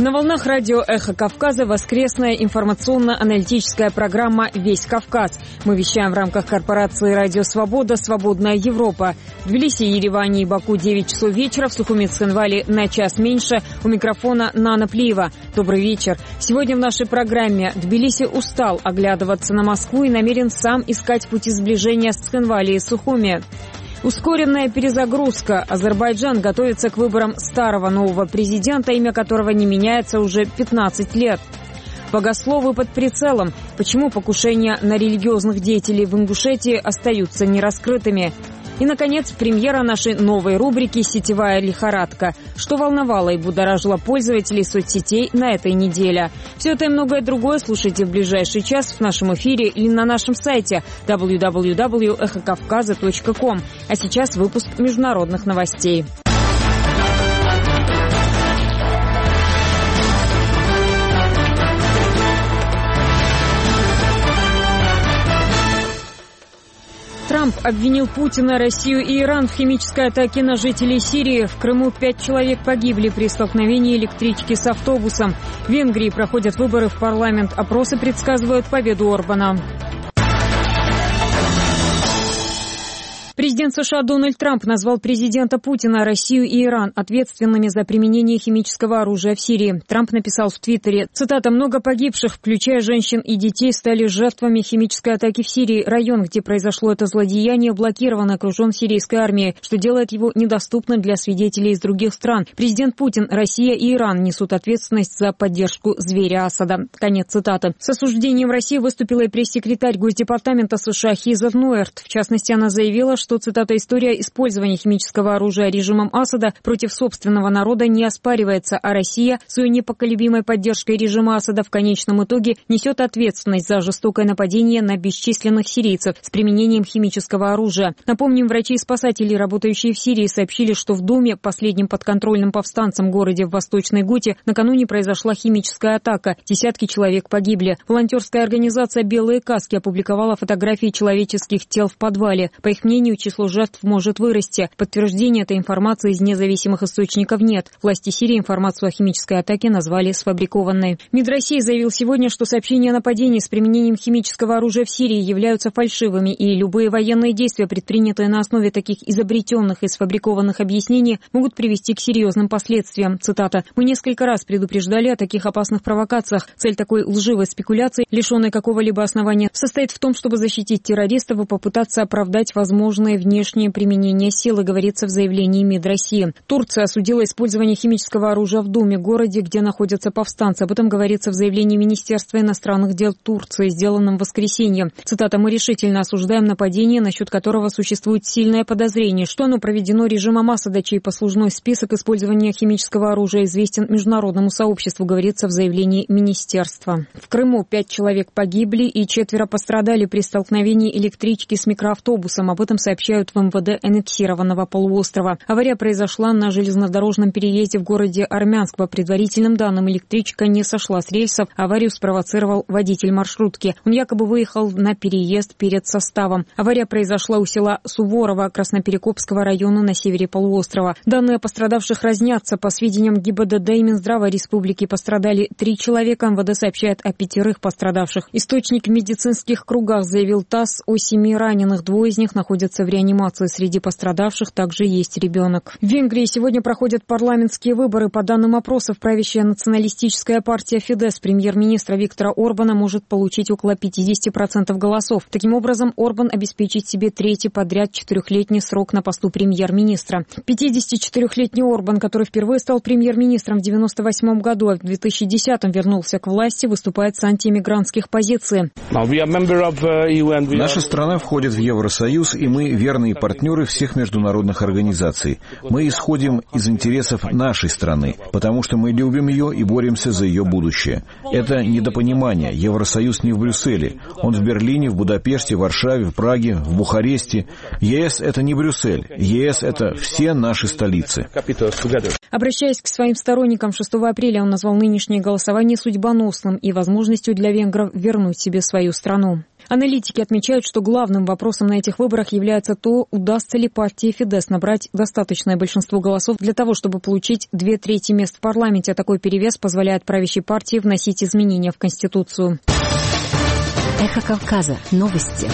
На волнах радио «Эхо Кавказа» воскресная информационно-аналитическая программа «Весь Кавказ». Мы вещаем в рамках корпорации «Радио Свобода. Свободная Европа». В Тбилиси, Ереване и Баку 9 часов вечера, в Сухуми, Цхинвале на час меньше. У микрофона Нана Плиева. Добрый вечер. Сегодня в нашей программе Тбилиси устал оглядываться на Москву и намерен сам искать пути сближения с Цхинвале и Сухуми. Ускоренная перезагрузка. Азербайджан готовится к выборам старого нового президента, имя которого не меняется уже 15 лет. Богословы под прицелом. Почему покушения на религиозных деятелей в Ингушетии остаются нераскрытыми? И, наконец, премьера нашей новой рубрики «Сетевая лихорадка». Что волновало и будоражило пользователей соцсетей на этой неделе. Все это и многое другое слушайте в ближайший час в нашем эфире или на нашем сайте www.эхокавказа.ком. А сейчас выпуск международных новостей. Трамп обвинил Путина, Россию и Иран в химической атаке на жителей Сирии. В Крыму 5 человек погибли при столкновении электрички с автобусом. В Венгрии проходят выборы в парламент. Опросы предсказывают победу Орбана. Президент США Дональд Трамп назвал президента Путина, Россию и Иран ответственными за применение химического оружия в Сирии. Трамп написал в Твиттере, цитата, «Много погибших, включая женщин и детей, стали жертвами химической атаки в Сирии. Район, где произошло это злодеяние, блокирован и окружен сирийской армией, что делает его недоступным для свидетелей из других стран. Президент Путин, Россия и Иран несут ответственность за поддержку зверя Асада». Конец цитаты. С осуждением России выступила и пресс-секретарь Госдепартамента США Хизер Нуэрт. В частности, она заявила, что, цитата, «история использования химического оружия режимом Асада против собственного народа не оспаривается, а Россия с ее непоколебимой поддержкой режима Асада в конечном итоге несет ответственность за жестокое нападение на бесчисленных сирийцев с применением химического оружия». Напомним, врачи и спасатели, работающие в Сирии, сообщили, что в Думе, последнем подконтрольном повстанцам городе в Восточной Гуте, накануне произошла химическая атака. Десятки человек погибли. Волонтерская организация «Белые каски» опубликовала фотографии человеческих тел в подвале. По их мнению, число жертв может вырасти. Подтверждения этой информации из независимых источников нет. Власти Сирии информацию о химической атаке назвали сфабрикованной. МИД России заявил сегодня, что сообщения о нападении с применением химического оружия в Сирии являются фальшивыми, и любые военные действия, предпринятые на основе таких изобретенных и сфабрикованных объяснений, могут привести к серьезным последствиям. Цитата. «Мы несколько раз предупреждали о таких опасных провокациях. Цель такой лживой спекуляции, лишенной какого-либо основания, состоит в том, чтобы защитить террористов и попытаться оправдать возможные внешнее применение силы», говорится в заявлении МИД России. Турция осудила использование химического оружия в Думе, городе, где находятся повстанцы. Об этом говорится в заявлении Министерства иностранных дел Турции, сделанном в воскресенье. Цитата, «Мы решительно осуждаем нападение, насчет которого существует сильное подозрение, что оно проведено режимом Асада, чей послужной список использования химического оружия известен международному сообществу», говорится в заявлении Министерства. В Крыму 5 человек погибли и 4 пострадали при столкновении электрички с микроавтобусом. Об этом сообщают в МВД аннексированного полуострова. Авария произошла на железнодорожном переезде в городе Армянск. По предварительным данным, электричка не сошла с рельсов. Аварию спровоцировал водитель маршрутки. Он якобы выехал на переезд перед составом. Авария произошла у села Суворово Красноперекопского района на севере полуострова. Данные о пострадавших разнятся. По сведениям ГИБДД и Минздрава Республики пострадали 3 человека. МВД сообщает о 5 пострадавших. Источник в медицинских кругах заявил ТАСС о 7 раненых. 2 из них находятся в реанимации. Среди пострадавших также есть ребенок. В Венгрии сегодня проходят парламентские выборы. По данным опросов, правящая националистическая партия Фидес премьер-министра Виктора Орбана может получить около 50% голосов. Таким образом, Орбан обеспечит себе 3-й подряд 4-летний срок на посту премьер-министра. 54-летний Орбан, который впервые стал премьер-министром в 1998 году, а в 2010 вернулся к власти, выступает с антииммигрантских позиций. Наша страна входит в Евросоюз, и мы верные партнеры всех международных организаций. Мы исходим из интересов нашей страны, потому что мы любим ее и боремся за ее будущее. Это недопонимание. Евросоюз не в Брюсселе. Он в Берлине, в Будапеште, в Варшаве, в Праге, в Бухаресте. ЕС — это не Брюссель. ЕС — это все наши столицы. Обращаясь к своим сторонникам, 6 апреля он назвал нынешнее голосование судьбоносным и возможностью для венгров вернуть себе свою страну. Аналитики отмечают, что главным вопросом на этих выборах является то, удастся ли партии Фидес набрать достаточное большинство голосов для того, чтобы получить 2/3 мест в парламенте. А такой перевес позволяет правящей партии вносить изменения в Конституцию. Эхо Кавказа. Новости.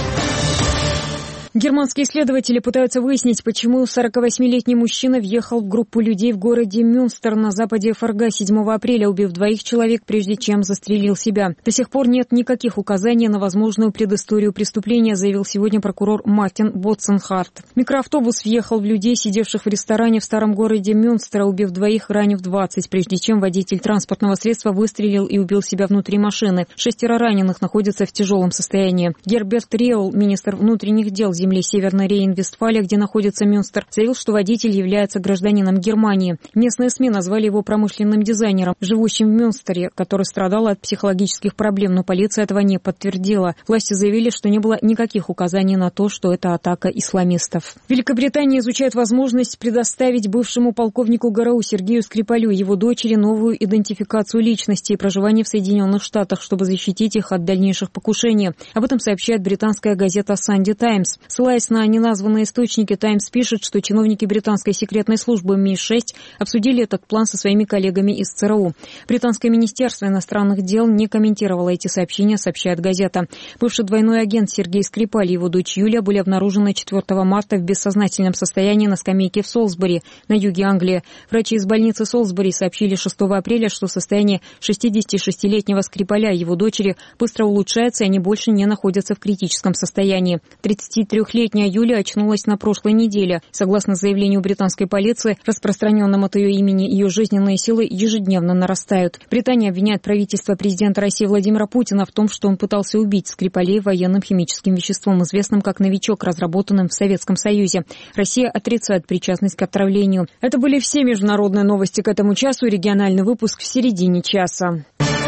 Германские исследователи пытаются выяснить, почему 48-летний мужчина въехал в группу людей в городе Мюнстер на западе ФРГ 7 апреля, убив 2 человек, прежде чем застрелил себя. До сих пор нет никаких указаний на возможную предысторию преступления, заявил сегодня прокурор Мартин Ботсенхарт. Микроавтобус въехал в людей, сидевших в ресторане в старом городе Мюнстера, убив 2, ранив 20, прежде чем водитель транспортного средства выстрелил и убил себя внутри машины. 6 раненых находятся в тяжелом состоянии. Герберт Реул, министр внутренних дел земли Северной Рейн-Вестфалия, где находится Мюнстер, заявил, что водитель является гражданином Германии. Местные СМИ назвали его промышленным дизайнером, живущим в Мюнстере, который страдал от психологических проблем, но полиция этого не подтвердила. Власти заявили, что не было никаких указаний на то, что это атака исламистов. Великобритания изучает возможность предоставить бывшему полковнику ГРУ Сергею Скрипалю и его дочери новую идентификацию личности и проживания в Соединенных Штатах, чтобы защитить их от дальнейших покушений. Об этом сообщает британская газета «Санди Таймс». Ссылаясь на неназванные источники, «Таймс» пишет, что чиновники британской секретной службы МИ-6 обсудили этот план со своими коллегами из ЦРУ. Британское министерство иностранных дел не комментировало эти сообщения, сообщает газета. Бывший двойной агент Сергей Скрипаль и его дочь Юлия были обнаружены 4 марта в бессознательном состоянии на скамейке в Солсбери, на юге Англии. Врачи из больницы Солсбери сообщили 6 апреля, что состояние 66-летнего Скрипаля и его дочери быстро улучшается, и они больше не находятся в критическом состоянии. 33-летняя Юлия очнулась на прошлой неделе. Согласно заявлению британской полиции, распространенным от ее имени, ее жизненные силы ежедневно нарастают. Британия обвиняет правительство президента России Владимира Путина в том, что он пытался убить Скрипалей военным химическим веществом, известным как «Новичок», разработанным в Советском Союзе. Россия отрицает причастность к отравлению. Это были все международные новости к этому часу. Региональный выпуск в середине часа.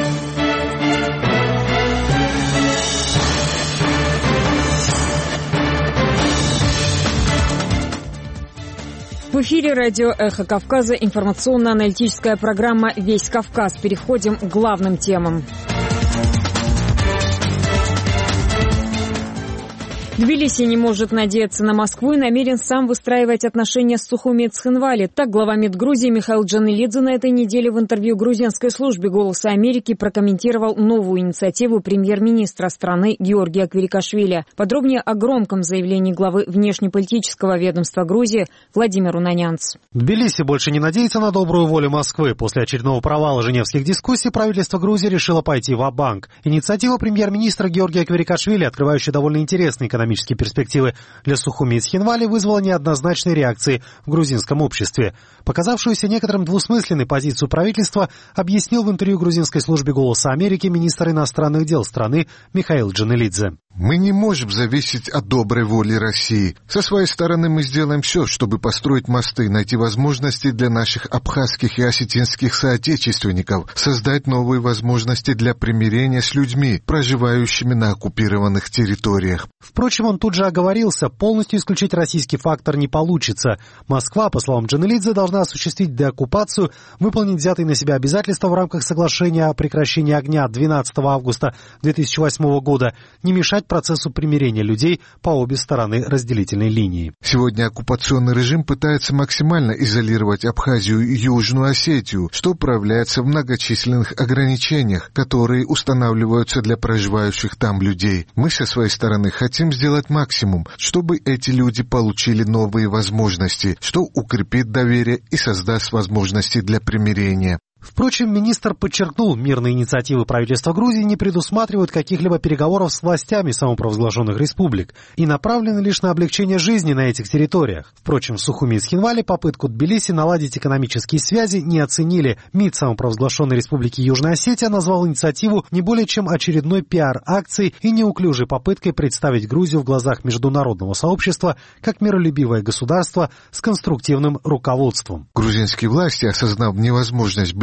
В эфире радио «Эхо Кавказа», информационно-аналитическая программа «Весь Кавказ». Переходим к главным темам. Тбилиси не может надеяться на Москву и намерен сам выстраивать отношения с Сухуми Цхинвали. Так глава МИД Грузии Михаил Джанелидзе на этой неделе в интервью грузинской службе «Голоса Америки» прокомментировал новую инициативу премьер-министра страны Георгия Квирикашвили. Подробнее о громком заявлении главы внешнеполитического ведомства Грузии Владимир Унанянц. Тбилиси больше не надеется на добрую волю Москвы. После очередного провала женевских дискуссий правительство Грузии решило пойти ва-банк. Инициатива премьер-министра Георгия Квирикашвили, открывающая довольно интересный экономические перспективы для Сухуми и Цхинвали, вызвала неоднозначные реакции в грузинском обществе. Показавшуюся некоторым двусмысленной позицию правительства объяснил в интервью грузинской службе «Голоса Америки» министр иностранных дел страны Михаил Джанелидзе. Мы не можем зависеть от доброй воли России. Со своей стороны мы сделаем все, чтобы построить мосты, найти возможности для наших абхазских и осетинских соотечественников, создать новые возможности для примирения с людьми, проживающими на оккупированных территориях. Впрочем, он тут же оговорился, полностью исключить российский фактор не получится. Москва, по словам Джанелидзе, должна осуществить деоккупацию, выполнить взятые на себя обязательства в рамках соглашения о прекращении огня 12 августа 2008 года, не мешать процессу примирения людей по обе стороны разделительной линии. Сегодня оккупационный режим пытается максимально изолировать Абхазию и Южную Осетию, что проявляется в многочисленных ограничениях, которые устанавливаются для проживающих там людей. Мы со своей стороны хотим сделать максимум, чтобы эти люди получили новые возможности, что укрепит доверие и создаст возможности для примирения. Впрочем, министр подчеркнул, мирные инициативы правительства Грузии не предусматривают каких-либо переговоров с властями самопровозглашенных республик и направлены лишь на облегчение жизни на этих территориях. Впрочем, в Сухуми и Цхинвали попытку Тбилиси наладить экономические связи не оценили. МИД самопровозглашенной республики Южная Осетия назвал инициативу не более чем очередной пиар-акцией и неуклюжей попыткой представить Грузию в глазах международного сообщества как миролюбивое государство с конструктивным руководством. Грузинские власти, осознав невозможность ближайшего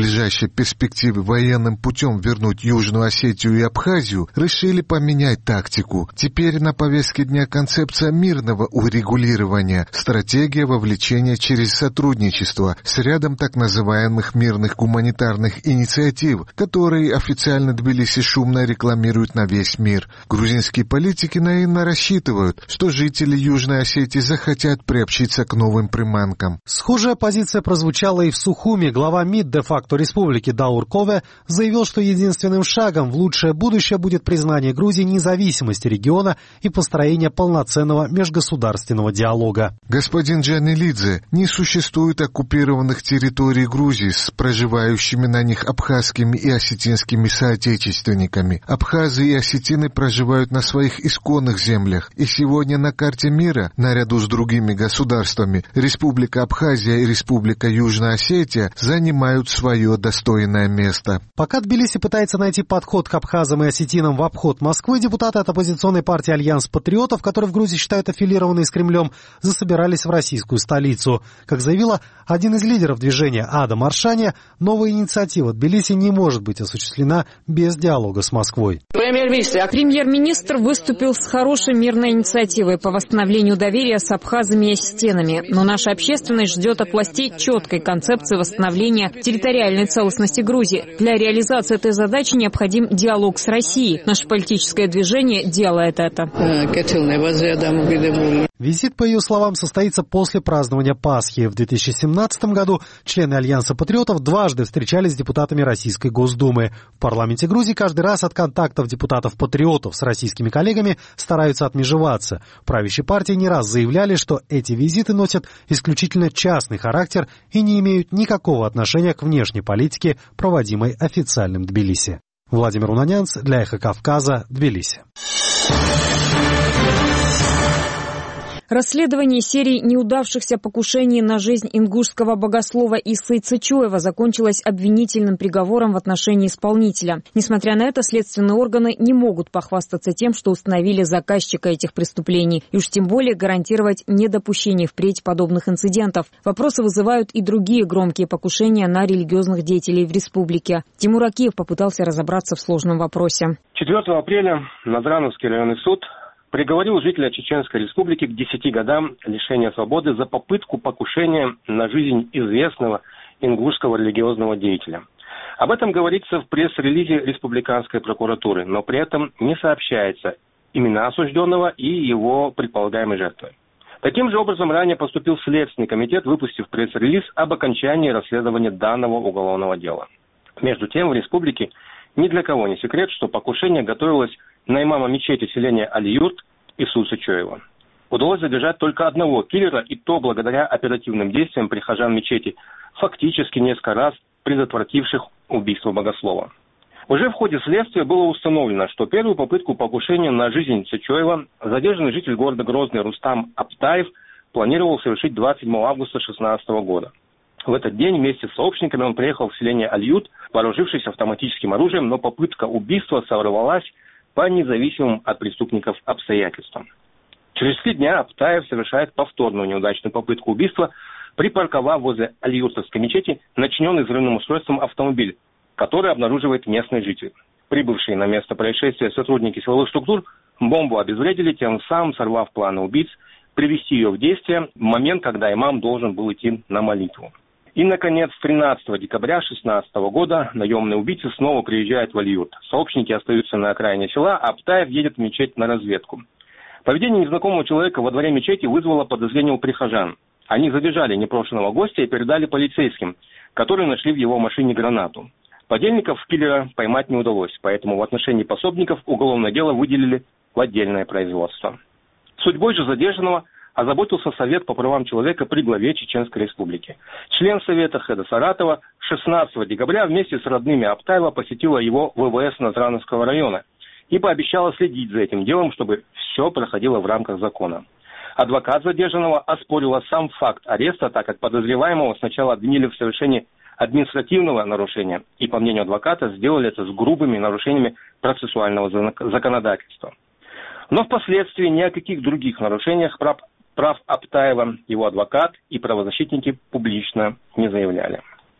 ближайшей перспективе военным путем вернуть Южную Осетию и Абхазию, решили поменять тактику. Теперь на повестке дня концепция мирного урегулирования, стратегия вовлечения через сотрудничество с рядом так называемых мирных гуманитарных инициатив, которые официально Тбилиси шумно рекламируют на весь мир. Грузинские политики наивно рассчитывают, что жители Южной Осетии захотят приобщиться к новым приманкам. Схожая позиция прозвучала и в Сухуми. Глава МИД де-факто республики Даур Кове заявил, что единственным шагом в лучшее будущее будет признание Грузии независимости региона и построение полноценного межгосударственного диалога. Господин Джанилидзе, не существует оккупированных территорий Грузии с проживающими на них абхазскими и осетинскими соотечественниками. Абхазы и осетины проживают на своих исконных землях, и сегодня на карте мира, наряду с другими государствами, Республика Абхазия и Республика Южная Осетия занимают свое достойное место. Пока Тбилиси пытается найти подход к абхазам и осетинам в обход Москвы, депутаты от оппозиционной партии «Альянс патриотов», которые в Грузии считают аффилированные с Кремлем, засобирались в российскую столицу. Как заявила один из лидеров движения Ада Маршаня, новая инициатива Тбилиси не может быть осуществлена без диалога с Москвой. Премьер-министр выступил с хорошей мирной инициативой по восстановлению доверия с абхазами и осетинами. Но наша общественность ждет от властей четкой концепции восстановления территориальной целостности Грузии. Для реализации этой задачи необходим диалог с Россией. Наше политическое движение делает это. Визит, по ее словам, состоится после празднования Пасхи. В 2017 году члены Альянса патриотов дважды встречались с депутатами Российской Госдумы. В парламенте Грузии каждый раз от контактов депутатов-патриотов с российскими коллегами стараются отмежеваться. В правящей партии не раз заявляли, что эти визиты носят исключительно частный характер и не имеют никакого отношения к внешней политике, проводимой официальным Тбилиси. Владимир Унанянц для «Эхо Кавказа», Тбилиси. Расследование серии неудавшихся покушений на жизнь ингушского богослова Исы Цычуева закончилось обвинительным приговором в отношении исполнителя. Несмотря на это, следственные органы не могут похвастаться тем, что установили заказчика этих преступлений, и уж тем более гарантировать недопущение впредь подобных инцидентов. Вопросы вызывают и другие громкие покушения на религиозных деятелей в республике. Тимур Акиев попытался разобраться в сложном вопросе. 4 апреля Назрановский районный суд приговорил жителя Чеченской Республики к 10 годам лишения свободы за попытку покушения на жизнь известного ингушского религиозного деятеля. Об этом говорится в пресс-релизе Республиканской прокуратуры, но при этом не сообщается имена осужденного и его предполагаемой жертвы. Таким же образом ранее поступил Следственный комитет, выпустив пресс-релиз об окончании расследования данного уголовного дела. Между тем, в республике ни для кого не секрет, что покушение готовилось на имама мечети селения Али-Юрт Ису Цычуева. Удалось задержать только одного киллера, и то благодаря оперативным действиям прихожан мечети, фактически несколько раз предотвративших убийство богослова. Уже в ходе следствия было установлено, что первую попытку покушения на жизнь Цычуева задержанный житель города Грозный Рустам Аптаев планировал совершить 27 августа 2016 года. В этот день вместе с сообщниками он приехал в селение Альют, вооружившись автоматическим оружием, но попытка убийства сорвалась по независимым от преступников обстоятельствам. Через 3 дня Аптаев совершает повторную неудачную попытку убийства, припарковав возле Альютовской мечети начиненный взрывным устройством автомобиль, который обнаруживает местный житель. Прибывшие на место происшествия сотрудники силовых структур бомбу обезвредили, тем самым сорвав планы убийц привести ее в действие в момент, когда имам должен был идти на молитву. И, наконец, 13 декабря 2016 года наемные убийцы снова приезжают в Али-Юрт. Сообщники остаются на окраине села, а Аптаев едет в мечеть на разведку. Поведение незнакомого человека во дворе мечети вызвало подозрение у прихожан. Они задержали непрошенного гостя и передали полицейским, которые нашли в его машине гранату. Подельников киллера поймать не удалось, поэтому в отношении пособников уголовное дело выделили в отдельное производство. Судьбой же задержанного озаботился Совет по правам человека при главе Чеченской Республики. Член Совета Хеда Саратова 16 декабря вместе с родными Аптаева посетила его ВВС Назрановского района и пообещала следить за этим делом, чтобы все проходило в рамках закона. Адвокат задержанного оспорила сам факт ареста, так как подозреваемого сначала обвинили в совершении административного нарушения и, по мнению адвоката, сделали это с грубыми нарушениями процессуального законодательства. Но впоследствии ни о каких других нарушениях прав Аптаева его адвокат и правозащитники публично не заявляли.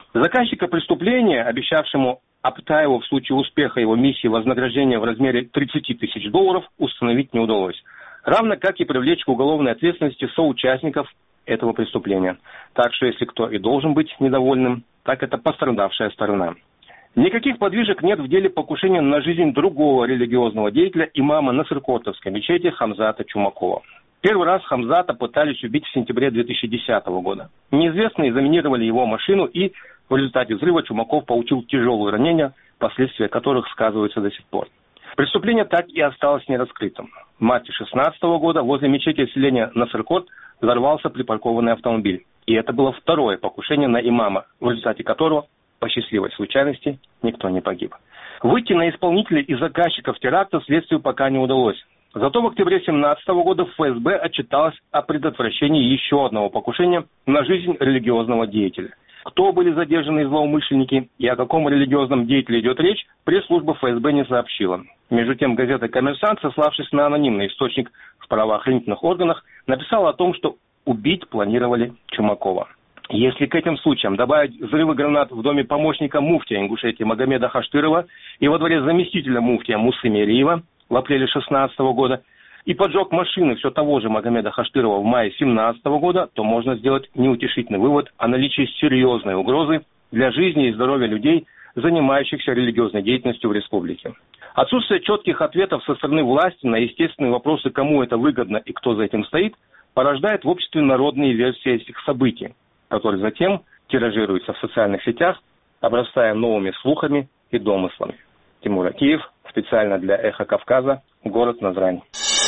Заказчика преступления, обещавшему Аптаеву в случае успеха его миссии вознаграждение в размере $30 тысяч, установить не удалось. Равно как и привлечь к уголовной ответственности соучастников этого преступления. Так что если кто и должен быть недовольным, так это пострадавшая сторона. Никаких подвижек нет в деле покушения на жизнь другого религиозного деятеля, имама Насыркотовской мечети Хамзата Чумакова. Первый раз Хамзата пытались убить в сентябре 2010 года. Неизвестные заминировали его машину, и в результате взрыва Чумаков получил тяжелые ранения, последствия которых сказываются до сих пор. Преступление так и осталось нераскрытым. В марте 2016 года возле мечети селения Насыркот взорвался припаркованный автомобиль. И это было второе покушение на имама, в результате которого, по счастливой случайности, никто не погиб. Выйти на исполнителей и заказчиков теракта следствию пока не удалось. Зато в октябре 2017 года ФСБ отчиталось о предотвращении еще одного покушения на жизнь религиозного деятеля. Кто были задержаны злоумышленники и о каком религиозном деятеле идет речь, пресс-служба ФСБ не сообщила. Между тем, газета «Коммерсант», сославшись на анонимный источник в правоохранительных органах, написала о том, что убить планировали Чумакова. Если к этим случаям добавить взрывы гранат в доме помощника муфтия Ингушетии Магомеда Хаштырова и во дворе заместителя муфтия Мусы Мериева в апреле 2016 года, и поджог машины все того же Магомеда Хаштырова в мае 2017 года, то можно сделать неутешительный вывод о наличии серьезной угрозы для жизни и здоровья людей, занимающихся религиозной деятельностью в республике. Отсутствие четких ответов со стороны власти на естественные вопросы, кому это выгодно и кто за этим стоит, порождает в обществе народные версии этих событий, которые затем тиражируются в социальных сетях, обрастая новыми слухами и домыслами. Тимур Акиев, специально для «Эхо Кавказа», город Назрань.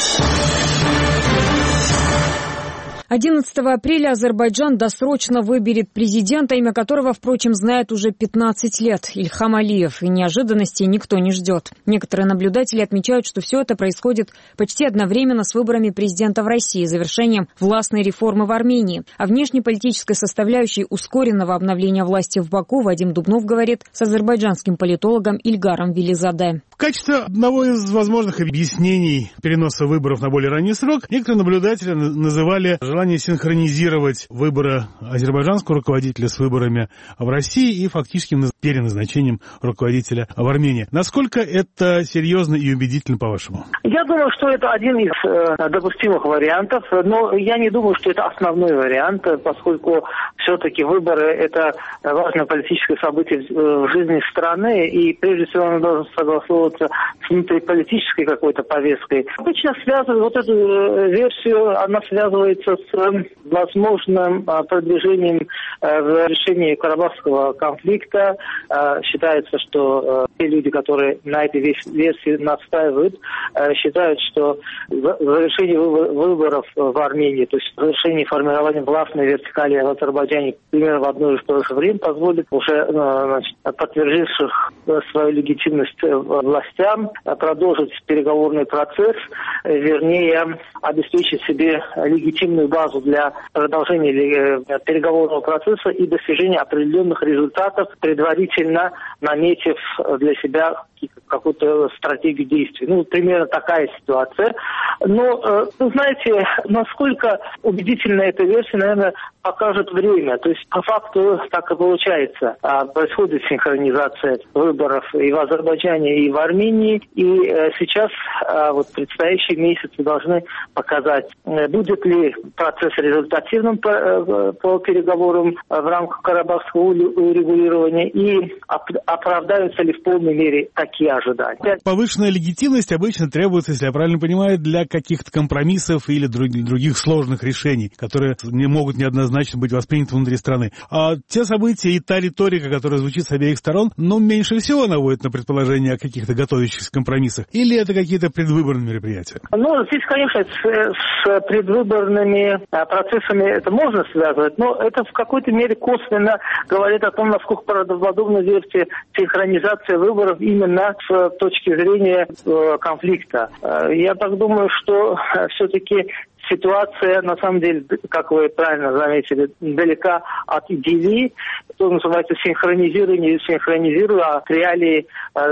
11 апреля Азербайджан досрочно выберет президента, имя которого, впрочем, знает уже 15 лет – Ильхам Алиев, и неожиданностей никто не ждет. Некоторые наблюдатели отмечают, что все это происходит почти одновременно с выборами президента в России, завершением властной реформы в Армении. О внешнеполитической составляющей ускоренного обновления власти в Баку Вадим Дубнов говорит с азербайджанским политологом Ильгаром Велизаде. В качестве одного из возможных объяснений переноса выборов на более ранний срок некоторые наблюдатели называли желание синхронизировать выборы азербайджанского руководителя с выборами в России и фактическим переназначением руководителя в Армении. Насколько это серьезно и убедительно, по-вашему? Я думаю, что это один из допустимых вариантов, но я не думаю, что это основной вариант, поскольку все-таки выборы – это важное политическое событие в жизни страны, и прежде всего оно должно согласовываться с внутриполитической какой-то повесткой. Обычно связывают вот эту версию, она связывается с возможным продвижением в решении Карабахского конфликта. Считается, что те люди, которые на этой версии настаивают, считают, что завершение выборов в Армении, то есть завершение формирования властной вертикали в Азербайджане примерно в одно и то же время позволит уже подтвердивших свою легитимность властям продолжить переговорный процесс, вернее, обеспечить себе легитимную базу для продолжения переговорного процесса и достижения определенных результатов, предварительно наметив для себя какую-то стратегию действий. Примерно такая ситуация. Но, вы знаете, насколько убедительна эта версия, наверное, покажет время. То есть, по факту, так и получается. Происходит синхронизация выборов и в Азербайджане, и в Армении. И сейчас предстоящие месяцы должны показать, будет ли процесс результативным по переговорам в рамках карабахского урегулирования и оправдаются ли в полной мере такие ожидания. Повышенная легитимность обычно требуется, если я правильно понимаю, для каких-то компромиссов или других сложных решений, которые не могут неоднозначно быть восприняты внутри страны. А те события и та риторика, которая звучит с обеих сторон, меньше всего наводит на предположение о каких-то готовящихся компромиссах. Или это какие-то предвыборные мероприятия? Здесь, конечно, с предвыборными процессами это можно связывать, но это в какой-то мере косвенно говорит о том, насколько правдоподобна версия синхронизации выборов именно с точки зрения конфликта. Я так думаю, что все-таки ситуация, на самом деле, как вы правильно заметили, далека от идеи, что называется синхронизирование, а от реалии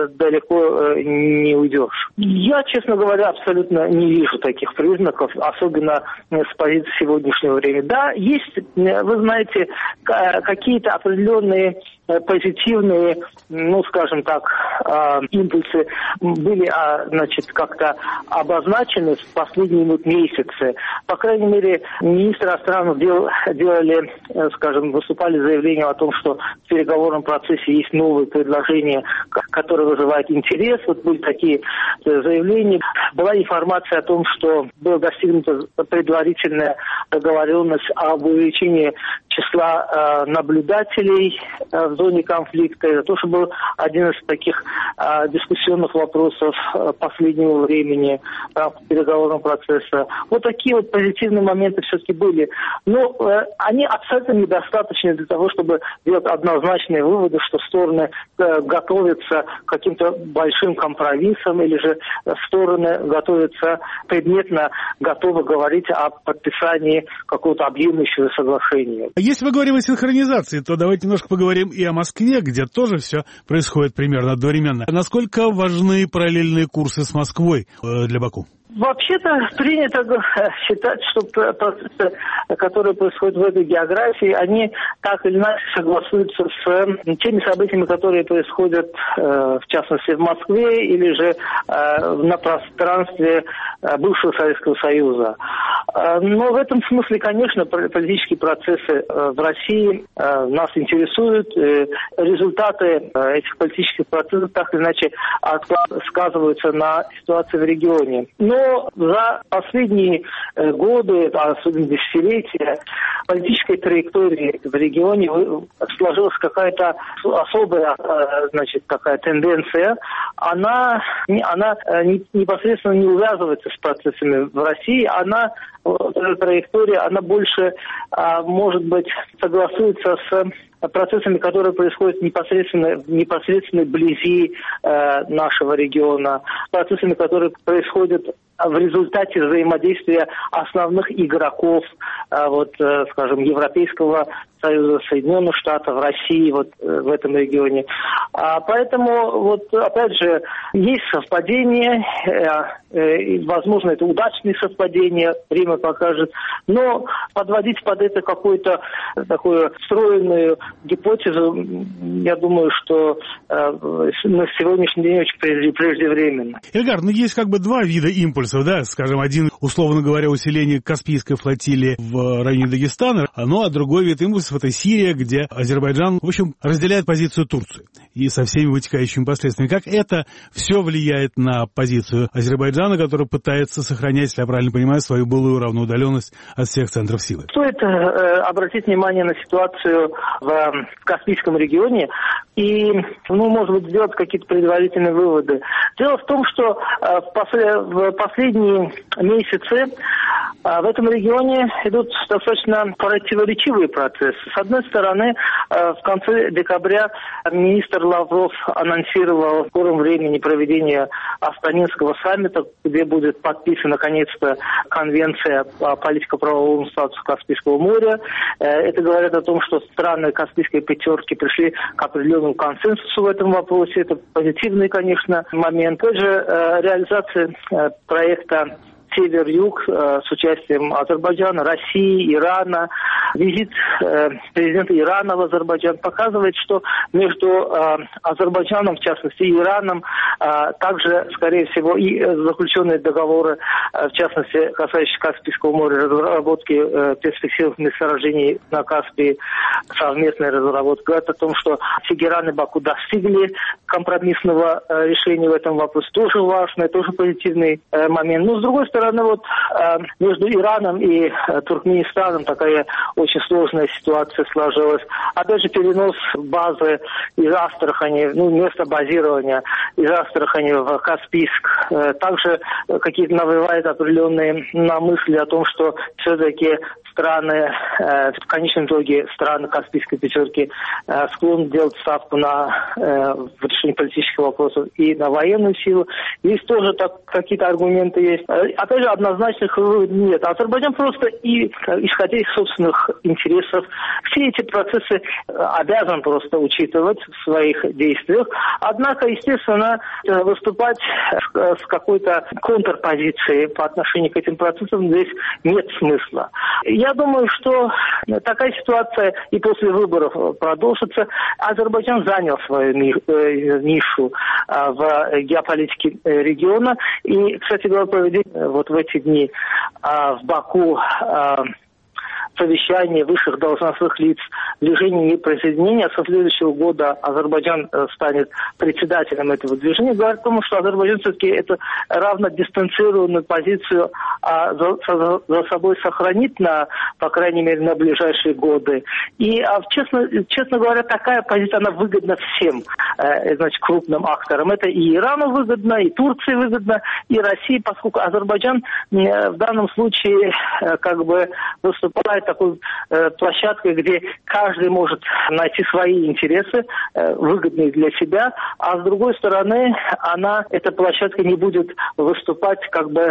далеко не уйдешь. Я, честно говоря, абсолютно не вижу таких признаков, особенно с позиции сегодняшнего времени. Да, есть, вы знаете, какие-то определенные позитивные, скажем так, импульсы были, как-то обозначены в последние месяцы. По крайней мере, министры иностранных дел выступали с заявлением о том, что в переговорном процессе есть новые предложения, которые вызывают интерес. Вот были такие заявления. Была информация о том, что была достигнута предварительная договоренность об увеличении числа наблюдателей в зоне конфликта. Это тоже был один из таких дискуссионных вопросов последнего времени переговорного процесса. Вот такие вот позитивные моменты все-таки были. Но они абсолютно недостаточны для того, чтобы делать однозначные выводы, что стороны готовятся к каким-то большим компромиссам, или же стороны готовятся предметно, готовы говорить о подписании какого-то объемлющего соглашения. Если мы говорим о синхронизации, то давайте немножко поговорим и о Москве, где тоже все происходит примерно одновременно. Насколько важны параллельные курсы с Москвой для Баку? Вообще-то принято считать, что процессы, которые происходят в этой географии, они так или иначе согласуются с теми событиями, которые происходят, в частности, в Москве или же на пространстве бывшего Советского Союза. Но в этом смысле, конечно, политические процессы в России нас интересуют. Результаты этих политических процессов так или иначе сказываются на ситуации в регионе. Но за последние годы, особенно десятилетия, политической традиции в регионе сложилась какая-то особая, такая тенденция. Она непосредственно не увязывается с процессами в России. Эта траектория, она больше, может быть, согласуется с процессами, которые происходят непосредственно вблизи нашего региона, процессами, которые происходят в результате взаимодействия основных игроков, Европейского Союза, Соединенных Штатов, России в этом регионе. Поэтому, опять же, есть совпадения, возможно, это удачные совпадения, время покажет, но подводить под это какую-то такую встроенную гипотезу, я думаю, что на сегодняшний день очень преждевременно. Эльгар, есть два вида импульсов, скажем, один, условно говоря, усиление Каспийской флотилии в районе Дагестана, а другой вид импульсов — это Сирия, где Азербайджан, в общем, разделяет позицию Турции и со всеми вытекающими последствиями. Как это все влияет на позицию Азербайджана, который пытается сохранять, если я правильно понимаю, свою былую равноудаленность от всех центров силы? Стоит обратить внимание на ситуацию в Каспийском регионе и, может быть, сделать какие-то предварительные выводы. Дело в том, что в последние месяцы в этом регионе идут достаточно противоречивые процессы. С одной стороны, в конце декабря министр Лавров анонсировал в скором времени проведение Астанинского саммита, где будет подписана, наконец-то, конвенция о политико-правовом статусе Каспийского моря. Это говорит о том, что страны Каспийской пятерки пришли к определенному консенсусу в этом вопросе. Это позитивный, конечно, момент. Также реализация проекта «Север-Юг» с участием Азербайджана, России, Ирана. Визит президента Ирана в Азербайджан показывает, что между Азербайджаном, в частности, и Ираном, также, скорее всего, и заключенные договоры, в частности, касающиеся Каспийского моря, разработки перспективных месторождений на Каспии, совместная разработка, говорит о том, что Тегеран и Баку достигли компромиссного решения в этом вопросе. Тоже важный, тоже позитивный момент. Но, с другой стороны, между Ираном и Туркменистаном такая очень сложная ситуация сложилась. Опять же, перенос базы из Астрахани, место базирования из Астрахани в Каспийск. Также какие-то навевают определенные мысли о том, что все-таки страны, в конечном итоге страны Каспийской пятерки склонны делать ставку на решение политических вопросов и на военную силу. Здесь тоже какие-то аргументы есть. Опять же, однозначных выводов нет. Азербайджан просто, исходя из собственных интересов, все эти процессы обязан просто учитывать в своих действиях. Однако, естественно, выступать с какой-то контрпозицией по отношению к этим процессам здесь нет смысла. Я думаю, что Такая ситуация и после выборов продолжится. Азербайджан занял свою нишу в геополитике региона. И, кстати говоря, проведение вот в эти дни в Баку совещание высших должностных лиц движения неприсоединения. Со следующего года Азербайджан станет председателем этого движения. Говорят о том, что Азербайджан все-таки это равно дистанцированную позицию за собой сохранит, по крайней мере, на ближайшие годы. И, честно говоря, такая позиция, она выгодна всем крупным акторам. Это и Ирану выгодно, и Турции выгодно, и России, поскольку Азербайджан в данном случае выступает такой площадкой, где каждый может найти свои интересы, выгодные для себя, а с другой стороны, эта площадка не будет выступать,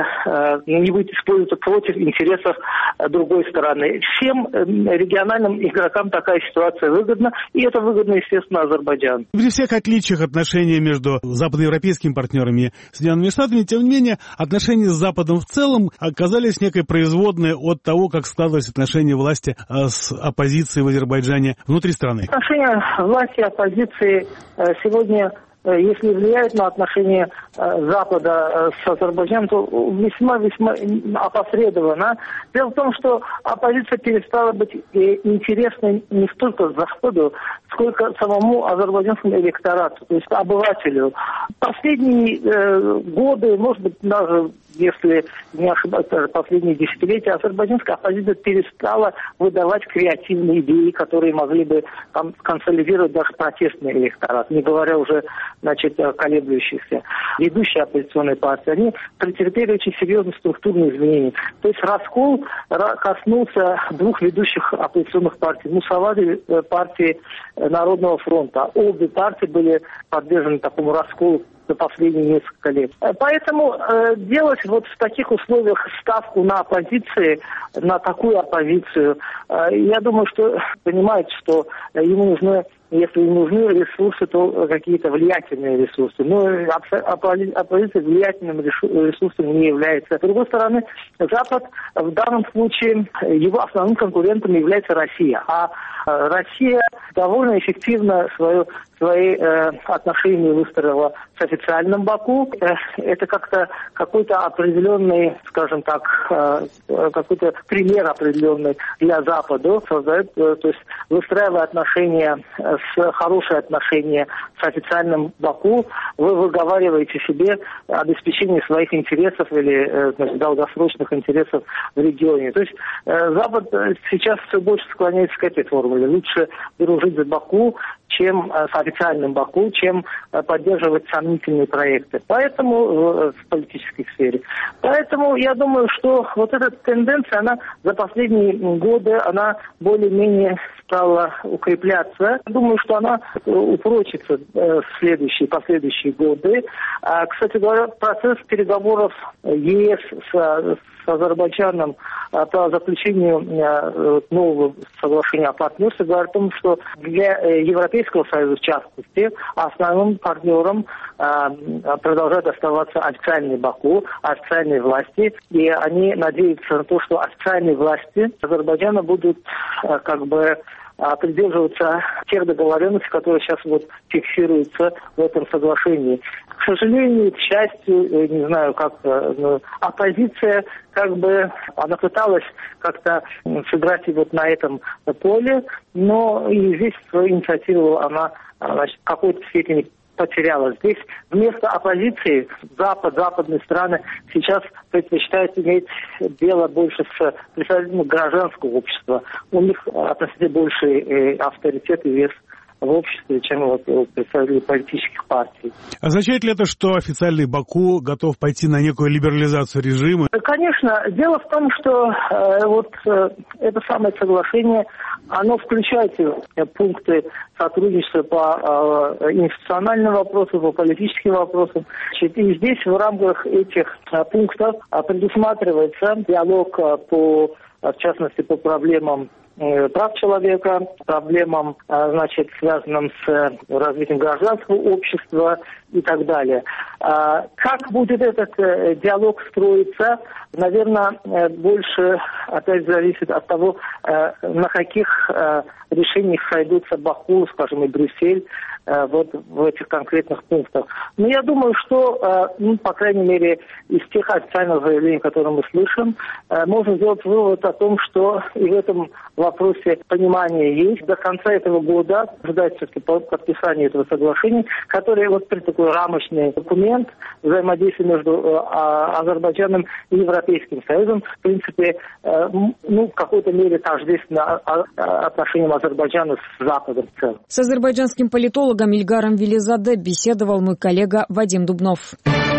не будет использоваться против интересов другой стороны. Всем региональным игрокам такая ситуация выгодна, и это выгодно, естественно, Азербайджану. При всех отличиях отношений между западноевропейскими партнерами и Соединенными Штатами, тем не менее, отношения с Западом в целом оказались некой производной от того, как складывались отношения власти с оппозицией в Азербайджане внутри страны. Отношения власти и оппозиции сегодня, если влияют на отношения Запада с Азербайджаном, то весьма-весьма опосредованно. Дело в том, что оппозиция перестала быть интересной не столько Западу, сколько самому азербайджанскому электорату, то есть обывателю. Последние годы, может быть, даже, если не ошибаюсь, даже последние десятилетия, азербайджанская оппозиция перестала выдавать креативные идеи, которые могли бы консолидировать даже протестный электорат, не говоря уже, колеблющихся. Ведущие оппозиционные партии, они претерпели очень серьезные структурные изменения. То есть раскол коснулся двух ведущих оппозиционных партий. Мусавади партии Народного фронта. Обе партии были подвержены такому расколу за последние несколько лет. Поэтому делать вот в таких условиях ставку на оппозиции, на такую оппозицию, я думаю, что понимают, что ему нужны, если им нужны ресурсы, то какие-то влиятельные ресурсы. Но оппозиция влиятельным ресурсом не является. С другой стороны, Запад в данном случае, его основным конкурентом является Россия. А Россия довольно эффективно свои отношения выстроила с официальным Баку. Это как-то какой-то определенный, скажем так, какой-то пример определенный для Запада создает, то есть выстраивая хорошие отношения с официальным Баку, вы выговариваете себе обеспечение своих интересов или долгосрочных интересов в регионе. То есть Запад сейчас все больше склоняется к этой формуле. Лучше дружить с Баку, чем с официальным Баку, чем поддерживать сомнительные проекты. Поэтому в политической сфере. Поэтому я думаю, что вот эта тенденция, она за последние годы, она более-менее стала укрепляться. Думаю, что она упрочится в последующие годы. Кстати говоря, процесс переговоров ЕС с Азербайджаном по заключению нового соглашения о партнерстве говорит о том, что для Европейского Союза, в частности, основным партнером продолжает оставаться официальный Баку, официальные власти, и они надеются на то, что официальные власти Азербайджана будут придерживаться тех договоренностей, которые сейчас фиксируются в этом соглашении. К сожалению, к счастью, не знаю как, оппозиция она пыталась как-то сыграть на этом поле, но и здесь свою инициативу она в какой-то степени потеряла. Здесь вместо оппозиции западные страны сейчас предпочитают иметь дело больше с представителями гражданского общества. У них относительно больший авторитет и вес в обществе, чем представители политических партий. Означает ли это, что официальный Баку готов пойти на некую либерализацию режима? Конечно. Дело в том, что это самое соглашение, оно включает пункты сотрудничества по институциональным вопросам, по политическим вопросам. И здесь в рамках этих пунктов предусматривается диалог по в частности, по проблемам прав человека, проблемам, связанным с развитием гражданского общества и так далее. Как будет этот диалог строиться, наверное, больше опять зависит от того, на каких решениях сойдутся Баку, скажем, и Брюссель, вот в этих конкретных пунктах. Но я думаю, что, по крайней мере, из тех официальных заявлений, которые мы слышим, можно сделать вывод о том, что и в этом вопросе понимание есть. До конца этого года ожидается все-таки подписание этого соглашения, которое вот такой рамочный документ взаимодействия между Азербайджаном и Европейским Союзом, в принципе, в какой-то мере тождественно отношениям Азербайджана с Западом в целом. С азербайджанским политологом Ильгаром Велизаде беседовал мой коллега Вадим Дубнов.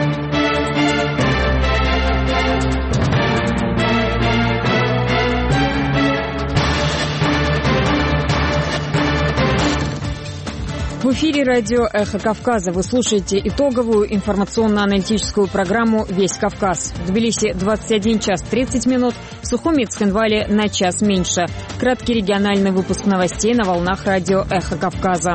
В эфире радио «Эхо Кавказа». Вы слушаете итоговую информационно-аналитическую программу «Весь Кавказ». В Тбилиси 21 час 30 минут, в Сухуми и Цхинвале на час меньше. Краткий региональный выпуск новостей на волнах радио «Эхо Кавказа».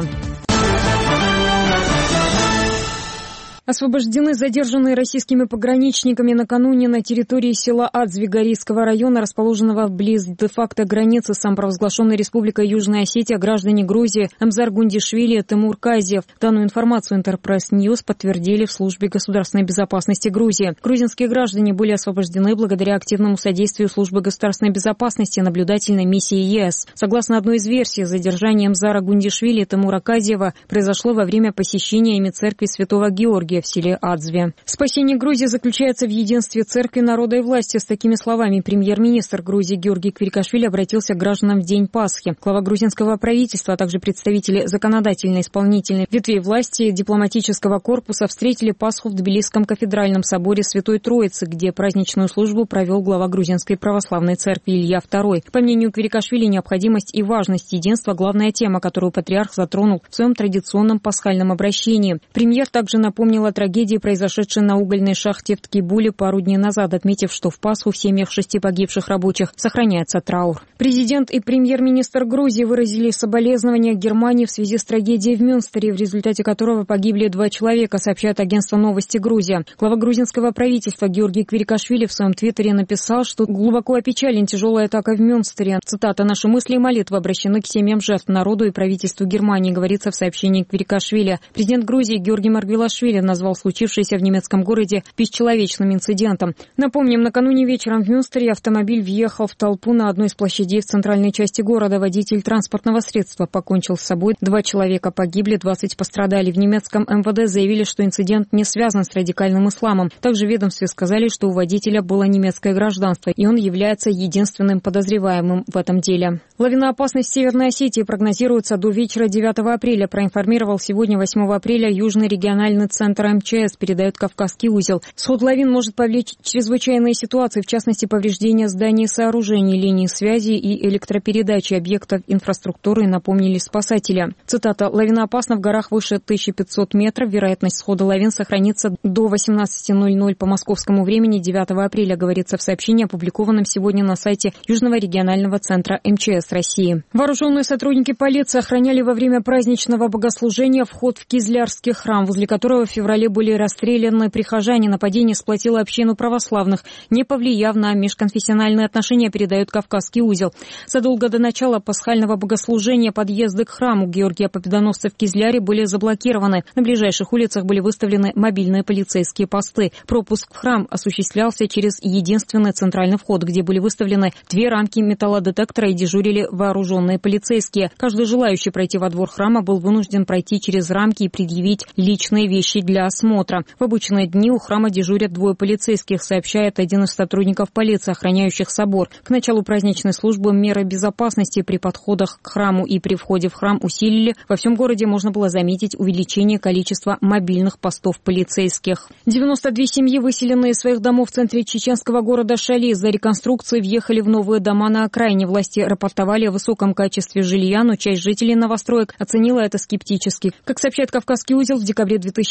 Освобождены задержанные российскими пограничниками накануне на территории села Адзви-Горийского района, расположенного вблизи де-факто границы с самопровозглашенной республикой Южная Осетия, граждане Грузии Амзар Гундишвили и Тимур Казиев. Данную информацию Интерпресс Ньюс подтвердили в службе государственной безопасности Грузии. Грузинские граждане были освобождены благодаря активному содействию службы государственной безопасности наблюдательной миссии ЕС. Согласно одной из версий, задержание Амзара Гундишвили и Тимура Казиева произошло во время посещения ими церкви Святого Георгия в селе Адзви. Спасение Грузии заключается в единстве церкви, народа и власти. С такими словами премьер-министр Грузии Георгий Квирикашвили обратился к гражданам в день Пасхи. Глава грузинского правительства, а также представители законодательной, исполнительной ветвей власти, дипломатического корпуса встретили Пасху в Тбилисском кафедральном соборе Святой Троицы, где праздничную службу провел глава грузинской православной церкви Илья II. По мнению Квирикашвили, необходимость и важность единства – главная тема, которую патриарх затронул в своем традиционном пасхальном обращении. Премьер также напомнил о трагедии, произошедшей на угольной шахте в Ткибуле пару дней назад, отметив, что в Пасху в семьях 6 погибших рабочих сохраняется траур. Президент и премьер-министр Грузии выразили соболезнования Германии в связи с трагедией в Мюнстере, в результате которого погибли 2 человека, сообщает агентство «Новости Грузия». Глава грузинского правительства Георгий Квирикашвили в своем твиттере написал, что глубоко опечален тяжелой атакой в Мюнстере. Цитата: «Наши мысли и молитвы обращены к семьям жертв, народу и правительству Германии», говорится в сообщении Квирикашвили. Президент Грузии Георгий Маргвелашвили назвал случившееся в немецком городе бесчеловечным инцидентом. Напомним, накануне вечером в Мюнстере автомобиль въехал в толпу на одной из площадей в центральной части города. Водитель транспортного средства покончил с собой. 2 человека погибли, 20 пострадали. В немецком МВД заявили, что инцидент не связан с радикальным исламом. Также в ведомстве сказали, что у водителя было немецкое гражданство, и он является единственным подозреваемым в этом деле. Лавиноопасность в Северной Осетии прогнозируется до вечера 9 апреля, проинформировал сегодня, 8 апреля, Южный региональный центр МЧС, передает Кавказский узел. Сход лавин может повлечь чрезвычайные ситуации, в частности, повреждения зданий и сооружений, линий связи и электропередачи объектов инфраструктуры, напомнили спасатели. Цитата: «Лавиноопасно в горах выше 1500 метров. Вероятность схода лавин сохранится до 18:00 по московскому времени 9 апреля», говорится в сообщении, опубликованном сегодня на сайте Южного регионального центра МЧС России. Вооруженные сотрудники полиции охраняли во время праздничного богослужения вход в Кизлярский храм, возле которого в феврале были расстреляны прихожане. Нападение сплотило общину православных, не повлияв на межконфессиональные отношения, передает Кавказский узел. Задолго до начала пасхального богослужения подъезды к храму Георгия Победоносца в Кизляре были заблокированы. На ближайших улицах были выставлены мобильные полицейские посты. Пропуск в храм осуществлялся через единственный центральный вход, где были выставлены 2 рамки металлодетектора и дежурили вооруженные полицейские. Каждый желающий пройти во двор храма был вынужден пройти через рамки и предъявить личные вещи для осмотра. В обычные дни у храма дежурят 2 полицейских, сообщает один из сотрудников полиции, охраняющих собор. К началу праздничной службы меры безопасности при подходах к храму и при входе в храм усилили. Во всем городе можно было заметить увеличение количества мобильных постов полицейских. 92 семьи, выселенные из своих домов в центре чеченского города Шали, из-за реконструкции въехали в новые дома на окраине. Власти рапортовали о высоком качестве жилья, но часть жителей новостроек оценила это скептически. Как сообщает Кавказский узел, в декабре 2017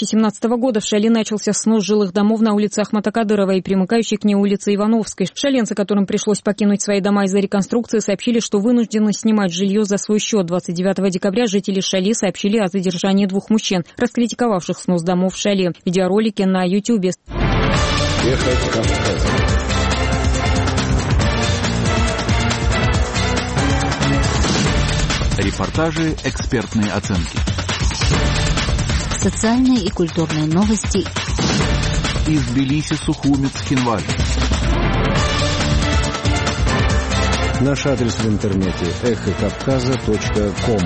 года в Шали начался снос жилых домов на улице Ахмата Кадырова и примыкающей к ней улице Ивановской. Шаленцы, которым пришлось покинуть свои дома из-за реконструкции, сообщили, что вынуждены снимать жилье за свой счет. 29 декабря жители Шали сообщили о задержании 2 мужчин, раскритиковавших снос домов в Шали. Видеоролики на YouTube. Репортажи, экспертные оценки. Социальные и культурные новости. Из Тбилиси, Сухуми, Цхинвали. Наш адрес в интернете эхокавказа.ком.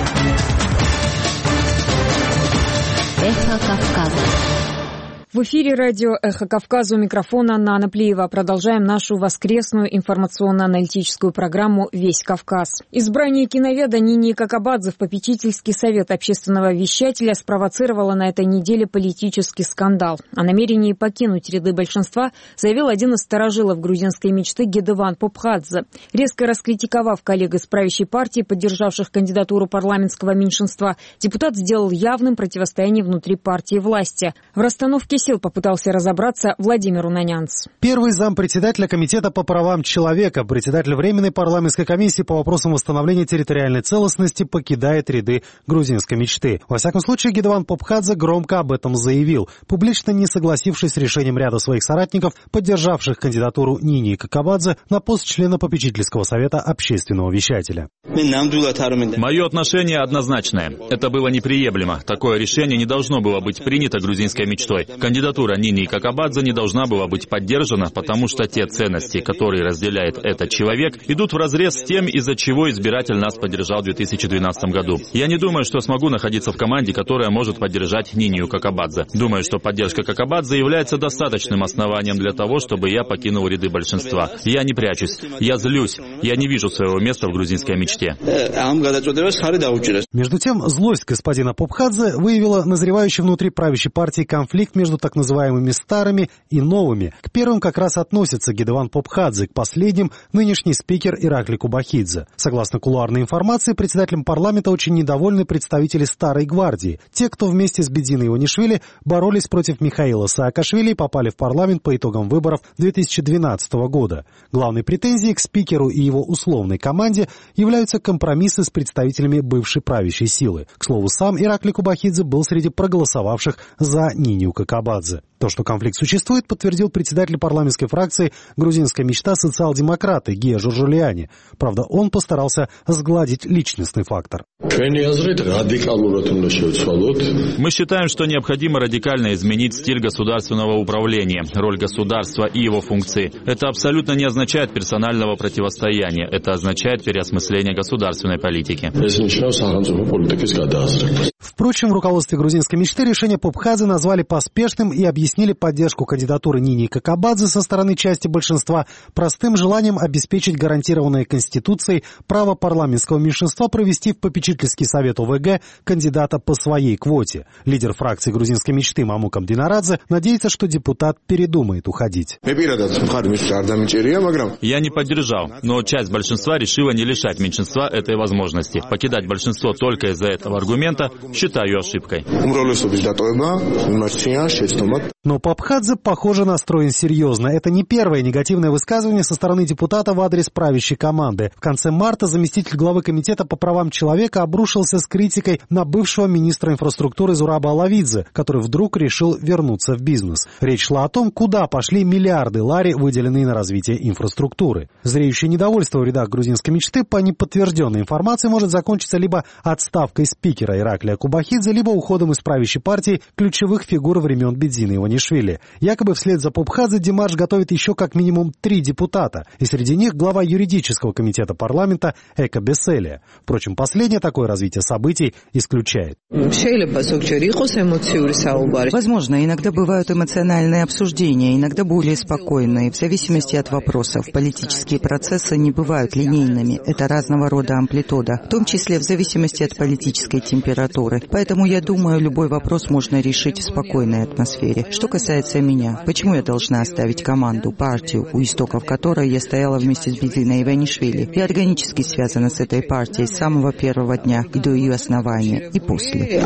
Эхо Кавказа. В эфире радио «Эхо Кавказа», у микрофона Нана Плиева. Продолжаем нашу воскресную информационно-аналитическую программу «Весь Кавказ». Избрание киноведа Нинии Какабадзе в попечительский совет общественного вещателя спровоцировало на этой неделе политический скандал. О намерении покинуть ряды большинства заявил один из старожилов грузинской мечты Гедеван Попхадзе. Резко раскритиковав коллег из правящей партии, поддержавших кандидатуру парламентского меньшинства, депутат сделал явным противостояние внутри партии власти. В расстановке сил попытался разобраться Владимир Унанянц. Первый зампредседателя Комитета по правам человека, председатель Временной парламентской комиссии по вопросам восстановления территориальной целостности покидает ряды грузинской мечты. Во всяком случае, Гедеван Попхадзе громко об этом заявил, публично не согласившись с решением ряда своих соратников, поддержавших кандидатуру Нинии Какабадзе на пост члена попечительского совета общественного вещателя. Мое отношение однозначное. Это было неприемлемо. Такое решение не должно было быть принято грузинской мечтой. Кандидатура Нинии Какабадзе не должна была быть поддержана, потому что те ценности, которые разделяет этот человек, идут вразрез с тем, из-за чего избиратель нас поддержал в 2012 году. Я не думаю, что смогу находиться в команде, которая может поддержать Нинию Какабадзе. Думаю, что поддержка Какабадзе является достаточным основанием для того, чтобы я покинул ряды большинства. Я не прячусь, я злюсь, я не вижу своего места в грузинской мечте. Между тем, злость господина Попхадзе выявила назревающий внутри правящей партии конфликт между так называемыми старыми и новыми. К первым как раз относится Гедеван Попхадзе, к последним — нынешний спикер Иракли Кубахидзе. Согласно кулуарной информации, председателем парламента очень недовольны представители Старой гвардии. Те, кто вместе с Бедзиной Иванишвили боролись против Михаила Саакашвили и попали в парламент по итогам выборов 2012 года. Главной претензией к спикеру и его условной команде являются компромиссы с представителями бывшей правящей силы. К слову, сам Иракли Кубахидзе был среди проголосовавших за Нинию Какабадзе. То, что конфликт существует, подтвердил председатель парламентской фракции «Грузинская мечта» социал-демократы Гия Журжулиани. Правда, он постарался сгладить личностный фактор. Мы считаем, что необходимо радикально изменить стиль государственного управления, роль государства и его функции. Это абсолютно не означает персонального противостояния. Это означает переосмысление государственной политики. Впрочем, в руководстве грузинской мечты решение Попхадзе назвали поспешным и объяснили поддержку кандидатуры Нинии Какабадзе со стороны части большинства простым желанием обеспечить гарантированное Конституцией право парламентского меньшинства провести в попечительский совет ОВГ кандидата по своей квоте. Лидер фракции грузинской мечты Мамук Абдинарадзе надеется, что депутат передумает уходить. Я не поддержал, но часть большинства решила не лишать меньшинства этой возможности. Покидать большинство только из-за этого аргумента считаю ошибкой. Но Попхадзе, похоже, настроен серьезно. Это не первое негативное высказывание со стороны депутата в адрес правящей команды. В конце марта заместитель главы Комитета по правам человека обрушился с критикой на бывшего министра инфраструктуры Зураба Алавидзе, который вдруг решил вернуться в бизнес. Речь шла о том, куда пошли миллиарды лари, выделенные на развитие инфраструктуры. Зреющее недовольство в рядах грузинской мечты по неподтвержденной информации может закончиться либо отставкой спикера Ираклия Кубахидзе, либо уходом из правящей партии ключевых фигур времен Бедзины Иванишвили. Якобы вслед за Попхадзе демарш готовит еще как минимум 3 депутата, и среди них глава юридического комитета парламента Эка Беселия. Впрочем, последнее такое развитие событий исключает. Возможно, иногда бывают эмоциональные обсуждения, иногда более спокойные, в зависимости от вопросов. Политические процессы не бывают линейными, это разного рода амплитуда, в том числе в зависимости от политической температуры. Поэтому я думаю, любой вопрос можно решить в спокойной атмосфере. Что Что касается меня, почему я должна оставить команду, партию, у истоков которой я стояла вместе с Бизлиной Иванишвили? Я органически связана с этой партией с самого первого дня и до ее основания, и после.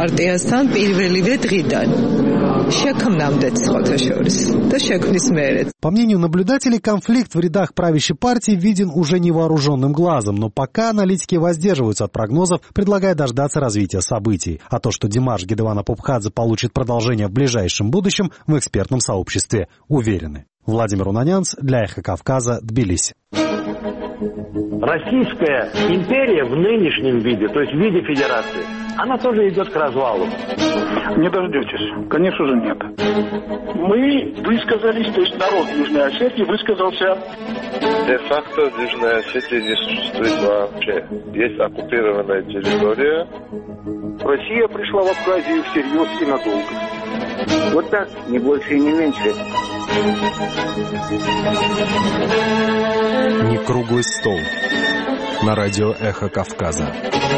По мнению наблюдателей, конфликт в рядах правящей партии виден уже невооруженным глазом, но пока аналитики воздерживаются от прогнозов, предлагая дождаться развития событий. А то, что Димаш Гидевана-Попхадзе получит продолжение в ближайшем будущем, в экспертном сообществе уверены. Владимир Унанянц для «Эхо Кавказа», Тбилиси. Российская империя в нынешнем виде, то есть в виде федерации, она тоже идет к развалу. Не дождетесь. Конечно же, нет. Мы высказались, то есть народ Южной Осетии высказался. Де-факто Южная Осетия не существует вообще. Есть оккупированная территория. Россия пришла в Абхазию всерьез и надолго. Вот так, не больше и не меньше. Не круглый стол. На радио «Эхо Кавказа».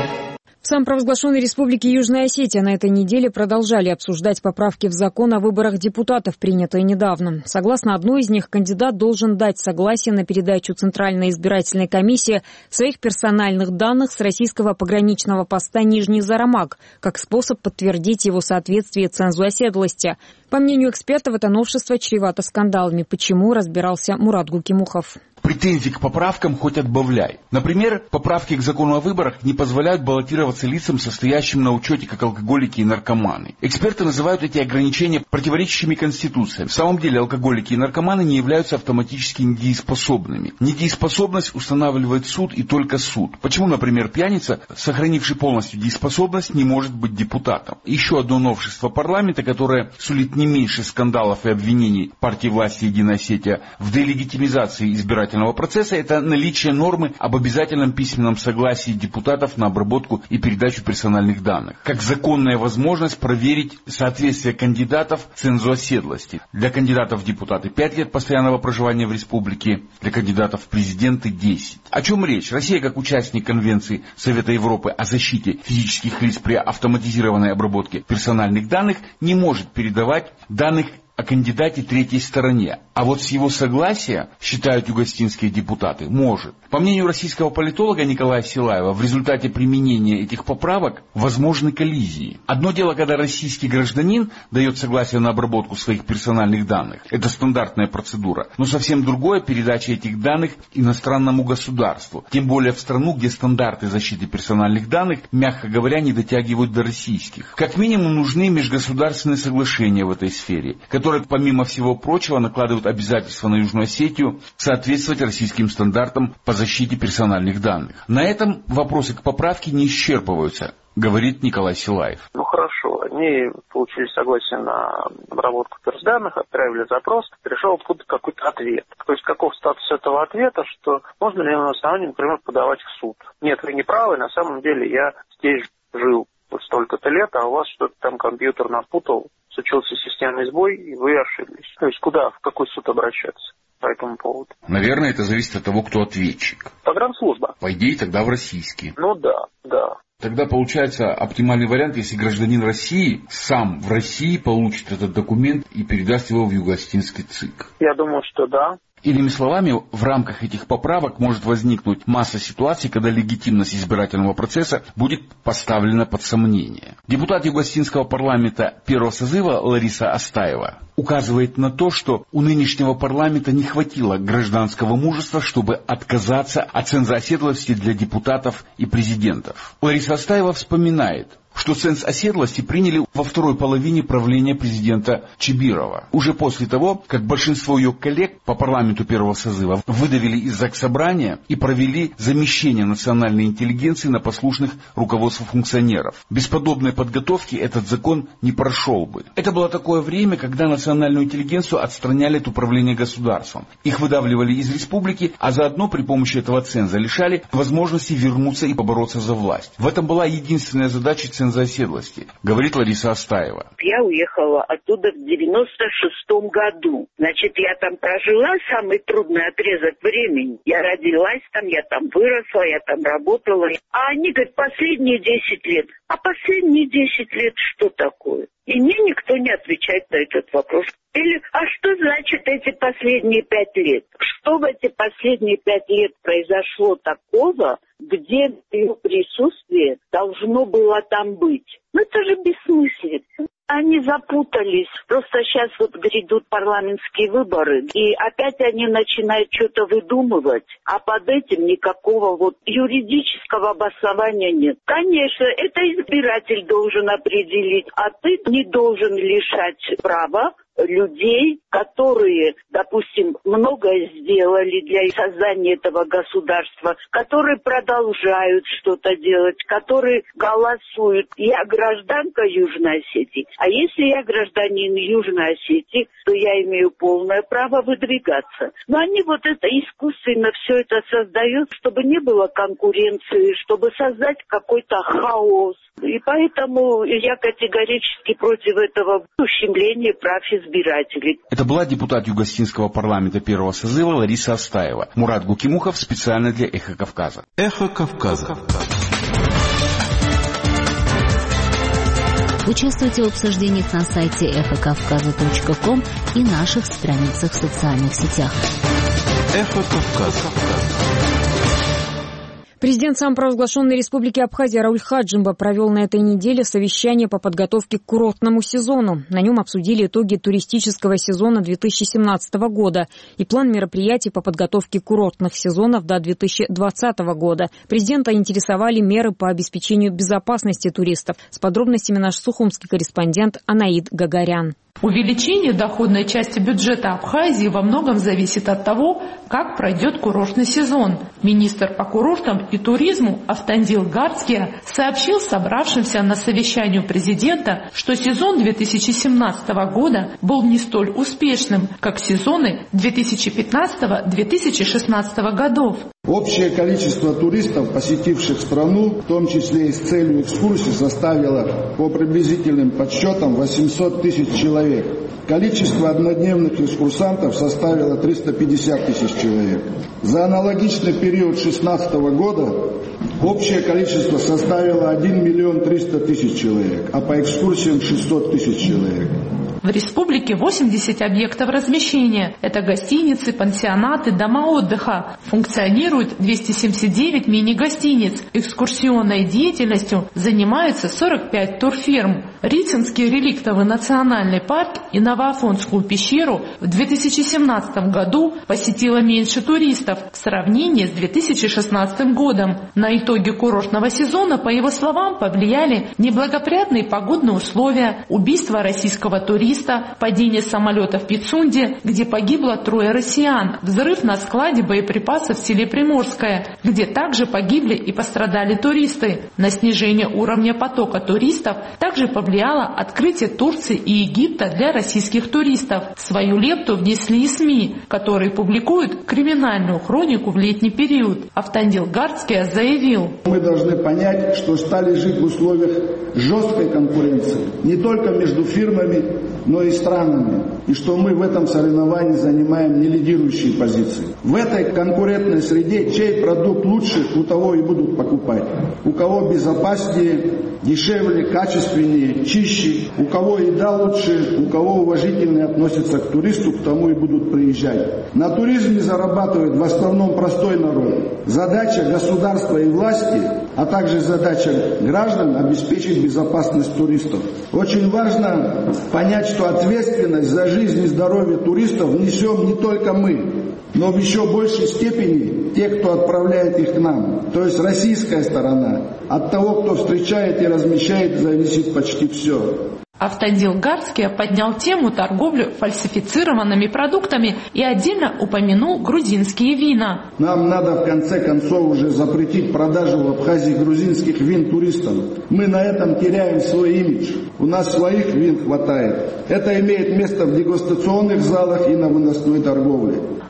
В самопровозглашенной республике Южная Осетия на этой неделе продолжали обсуждать поправки в закон о выборах депутатов, принятые недавно. Согласно одной из них, кандидат должен дать согласие на передачу Центральной избирательной комиссии своих персональных данных с российского пограничного поста Нижний Зарамак, как способ подтвердить его соответствие цензу оседлости. По мнению экспертов, это новшество чревато скандалами. Почему, разбирался Мурат Гукимухов. Претензий к поправкам хоть отбавляй. Например, поправки к закону о выборах не позволяют баллотироваться лицам, состоящим на учете как алкоголики и наркоманы. Эксперты называют эти ограничения противоречащими Конституции. В самом деле алкоголики и наркоманы не являются автоматически недееспособными. Недееспособность устанавливает суд и только суд. Почему, например, пьяница, сохранивший полностью дееспособность, не может быть депутатом? Еще одно новшество парламента, которое сулит не меньше скандалов и обвинений партии власти «Единая Осетия» в делегитимизации избирательного процесса, это наличие нормы об обязательном письменном согласии депутатов на обработку и передачу персональных данных, как законная возможность проверить соответствие кандидатов цензу оседлости. Для кандидатов в депутаты 5 лет постоянного проживания в республике, для кандидатов в президенты 10. О чем речь? Россия, как участник Конвенции Совета Европы о защите физических лиц при автоматизированной обработке персональных данных, не может передавать данных о кандидате третьей стороне. А вот с его согласия, считают югостинские депутаты, может. По мнению российского политолога Николая Силаева, в результате применения этих поправок возможны коллизии. Одно дело, когда российский гражданин дает согласие на обработку своих персональных данных. Это стандартная процедура. Но совсем другое передача этих данных иностранному государству. Тем более в страну, где стандарты защиты персональных данных, мягко говоря, не дотягивают до российских. Как минимум нужны межгосударственные соглашения в этой сфере, которые, помимо всего прочего, накладывают обязательства на Южную Осетию соответствовать российским стандартам по защите персональных данных. На этом вопросы к поправке не исчерпываются, говорит Николай Силаев. Ну хорошо, они получили согласие на обработку персданных, отправили запрос, пришел откуда какой-то ответ. То есть каков статус этого ответа, что можно ли на основании, например, подавать в суд. Нет, вы не правы, на самом деле я здесь жил вот столько-то лет, а у вас что-то там компьютер напутал, случился системный сбой, и вы ошиблись. То есть куда, в какой суд обращаться по этому поводу? Наверное, это зависит от того, кто ответчик. Погранслужба. По идее, тогда в российский. Ну да. Тогда получается оптимальный вариант, если гражданин России сам в России получит этот документ и передаст его в юго-осетинский ЦИК. Я думаю, что да. Иными словами, в рамках этих поправок может возникнуть масса ситуаций, когда легитимность избирательного процесса будет поставлена под сомнение. Депутат Юго-Осетинского парламента первого созыва Лариса Астаева указывает на то, что у нынешнего парламента не хватило гражданского мужества, чтобы отказаться от ценза оседлости для депутатов и президентов. Лариса Астаева вспоминает, что ценз оседлости приняли во второй половине правления президента Чибирова. Уже после того, как большинство ее коллег по парламенту первого созыва выдавили из Заксобрания и провели замещение национальной интеллигенции на послушных руководству функционеров. Без подобной подготовки этот закон не прошел бы. Это было такое время, когда национальную интеллигенцию отстраняли от управления государством. Их выдавливали из республики, а заодно при помощи этого ценза лишали возможности вернуться и побороться за власть. В этом была единственная задача ценза ценза оседлости, говорит Лариса Астаева. Я уехала оттуда в 96-м году. Значит, я там прожила самый трудный отрезок времени. Я родилась там, я там выросла, я там работала. А они говорят, последние 10 лет. А последние 10 лет что такое? И мне никто не отвечает на этот вопрос. Или, а что значит эти последние 5 лет? Что в эти последние 5 лет произошло такого, где ее присутствие должно было там быть? Ну это же бессмыслица. Они запутались. Просто сейчас вот грядут парламентские выборы, и опять они начинают что-то выдумывать, а под этим никакого вот юридического обоснования нет. Конечно, это избиратель должен определить, а ты не должен лишать права людей, которые, допустим, многое сделали для создания этого государства, которые продолжают что-то делать, которые голосуют. Я гражданка Южной Осетии, а если я гражданин Южной Осетии, то я имею полное право выдвигаться. Но они вот это искусственно все это создают, чтобы не было конкуренции, чтобы создать какой-то хаос. И поэтому я категорически против этого ущемления прав избирателей. Это была депутат Юго-Осетинского парламента первого созыва Лариса Астаева. Мурат Гукимухов специально для «Эхо Кавказа». «Эхо Кавказа». Участвуйте в обсуждениях на сайте эхокавказа.ком и наших страницах в социальных сетях. «Эхо Кавказа». Президент самопровозглашенной Республики Абхазия Рауль Хаджимба провел на этой неделе совещание по подготовке к курортному сезону. На нем обсудили итоги туристического сезона 2017 года и план мероприятий по подготовке курортных сезонов до 2020 года. Президента интересовали меры по обеспечению безопасности туристов. С подробностями наш сухумский корреспондент Анаид Гагарян. Увеличение доходной части бюджета Абхазии во многом зависит от того, как пройдет курортный сезон. Министр по курортам и туризму Автандил Гардския сообщил собравшимся на совещании президента, что сезон 2017 года был не столь успешным, как сезоны 2015-2016 годов. Общее количество туристов, посетивших страну, в том числе и с целью экскурсии, составило по приблизительным подсчетам 800 тысяч человек. Количество однодневных экскурсантов составило 350 тысяч человек. За аналогичный период 2016 года общее количество составило 1 миллион 300 тысяч человек, а по экскурсиям 600 тысяч человек. В республике 80 объектов размещения. Это гостиницы, пансионаты, дома отдыха. Функционирует 279 мини-гостиниц. Экскурсионной деятельностью занимается 45 турфирм. Рицинский реликтовый национальный парк и Новоафонскую пещеру в 2017 году посетило меньше туристов в сравнении с 2016 годом. На итоги курортного сезона, по его словам, повлияли неблагоприятные погодные условия, убийство российского туриста, падение самолета в Пицунде, где погибло 3 россиян, взрыв на складе боеприпасов в селе Приморское, где также погибли и пострадали туристы. На снижение уровня потока туристов также повлияло открытие Турции и Египта для российских туристов. Свою лепту внесли и СМИ, которые публикуют криминальную хронику в летний период. Автандил Гардския заявил: мы должны понять, что стали жить в условиях жесткой конкуренции, не только между фирмами, но и странами, и что мы в этом соревновании занимаем не лидирующие позиции. В этой конкурентной среде чей продукт лучше, у того и будут покупать. У кого безопаснее, дешевле, качественнее, чище, у кого еда лучше, у кого уважительнее относятся к туристу, к тому и будут приезжать. На туризме зарабатывает в основном простой народ. Задача государства и власти, а также задача граждан обеспечить безопасность туристов. Очень важно понять, что ответственность за жизнь и здоровье туристов несем не только мы, но в еще большей степени те, кто отправляет их к нам, то есть российская сторона. От того, кто встречает и размещает, зависит почти все. Автандил Гардския поднял тему торговли фальсифицированными продуктами и отдельно упомянул грузинские вина. Нам надо в конце концов уже запретить продажу в Абхазии грузинских вин туристам. Мы на этом теряем свой имидж. У нас своих вин хватает. Это имеет место в дегустационных залах и на выносной торговле.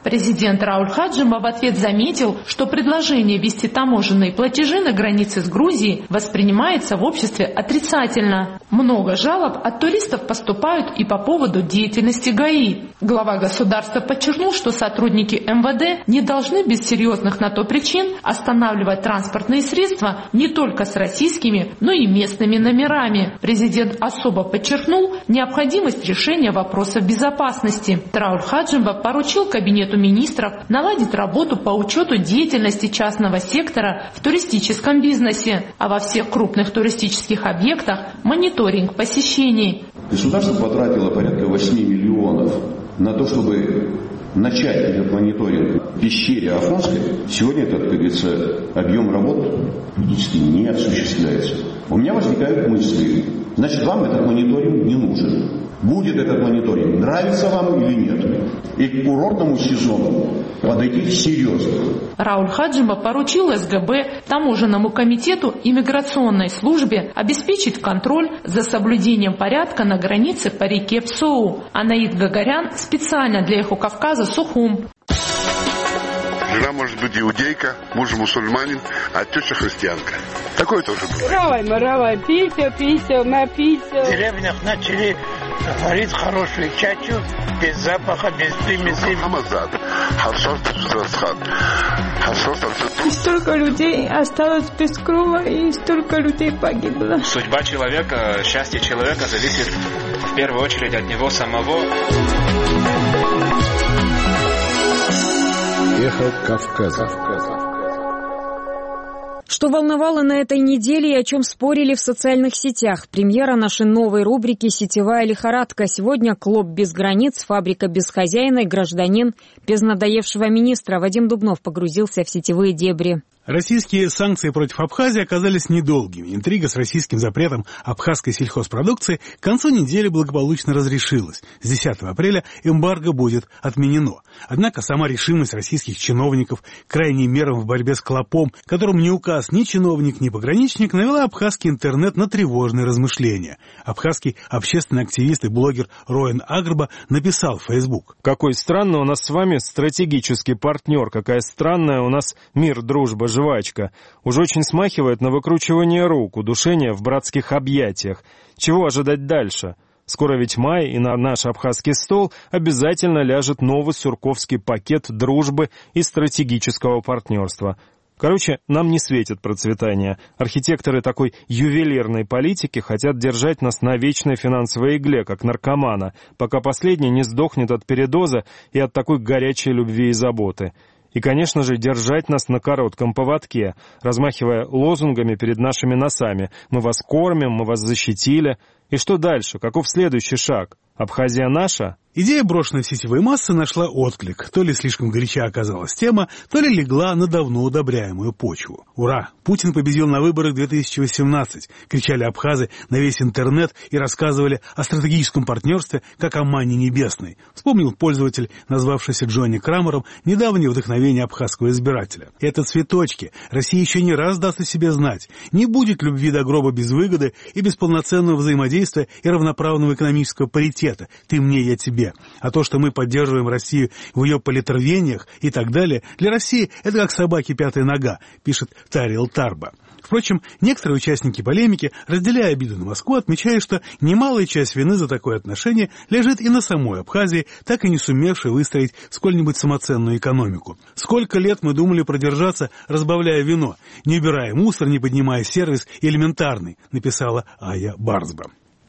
Президент Рауль Хаджимов в ответ заметил, что предложение ввести таможенные платежи на границе с Грузией воспринимается в обществе отрицательно. Много жалоб от туристов поступают и по поводу деятельности ГАИ. Глава государства подчеркнул, что сотрудники МВД не должны без серьезных на то причин останавливать транспортные средства не только с российскими, но и местными номерами. Президент особо подчеркнул необходимость решения вопросов безопасности. Рауль Хаджимов поручил Кабинету министров наладить работу по учету деятельности частного сектора в туристическом бизнесе, а во всех крупных туристических объектах мониторинг посещений. Государство потратило порядка 8 миллионов на то, чтобы начать этот мониторинг в пещере Афонской. Сегодня этот, как говорится, объем работ практически не осуществляется. У меня возникают мысли, значит, вам этот мониторинг не нужен. Будет этот мониторинг, нравится вам или нет. И к курортному сезону подойти серьезно. Рауль Хаджимов поручил СГБ, Таможенному комитету и миграционной службе обеспечить контроль за соблюдением порядка на границе по реке Псоу. Анаид Гагарян специально для «Эхо Кавказа» Сухум. Жена может быть иудейка, муж мусульманин, а теща христианка. Такое тоже бывает. Равай, писел, написел. В деревнях начали варить хорошую чачу, без запаха, без примесей. И столько людей осталось без крова, и столько людей погибло. Судьба человека, счастье человека зависит в первую очередь от него самого. Эхо Кавказа. Что волновало на этой неделе и о чем спорили в социальных сетях. Премьера нашей новой рубрики «Сетевая лихорадка». Сегодня клуб без границ, фабрика без хозяина и гражданин без надоевшего министра. Вадим Дубнов погрузился в сетевые дебри. Российские санкции против Абхазии оказались недолгими. Интрига с российским запретом абхазской сельхозпродукции к концу недели благополучно разрешилась. С 10 апреля эмбарго будет отменено. Однако сама решимость российских чиновников к крайним мерам в борьбе с клопом, которым ни указ, ни чиновник, ни пограничник, навела абхазский интернет на тревожные размышления. Абхазский общественный активист и блогер Роен Агрба написал в Facebook: «Какой странный у нас с вами стратегический партнер, какая странная у нас мир, дружба, жвачка. Уж очень смахивает на выкручивание рук, удушение в братских объятиях. Чего ожидать дальше? Скоро ведь май, и на наш абхазский стол обязательно ляжет новый сурковский пакет дружбы и стратегического партнерства». Короче, нам не светит процветание. Архитекторы такой ювелирной политики хотят держать нас на вечной финансовой игле, как наркомана, пока последний не сдохнет от передоза и от такой горячей любви и заботы. И, конечно же, держать нас на коротком поводке, размахивая лозунгами перед нашими носами. «Мы вас кормим, мы вас защитили». И что дальше? Каков следующий шаг? Абхазия наша? Идея, брошенная в сетевые массы, нашла отклик. То ли слишком горяча оказалась тема, то ли легла на давно удобряемую почву. Ура! Путин победил на выборах 2018. Кричали абхазы на весь интернет и рассказывали о стратегическом партнерстве, как о манне небесной. Вспомнил пользователь, назвавшийся Джонни Крамером, недавнее вдохновение абхазского избирателя. Это цветочки. Россия еще не раз даст о себе знать. Не будет любви до гроба без выгоды и без полноценного взаимодействия и равноправного экономического паритета. Ты мне, я тебе. А то, что мы поддерживаем Россию в ее политрвениях и так далее, для России это как собаке пятая нога, пишет Тарил Тарба. Впрочем, некоторые участники полемики, разделяя обиду на Москву, отмечают, что немалая часть вины за такое отношение лежит и на самой Абхазии, так и не сумевшей выстроить сколь-нибудь самоценную экономику. Сколько лет мы думали продержаться, разбавляя вино, не убирая мусор, не поднимая сервис элементарный, написала Ая Барсба.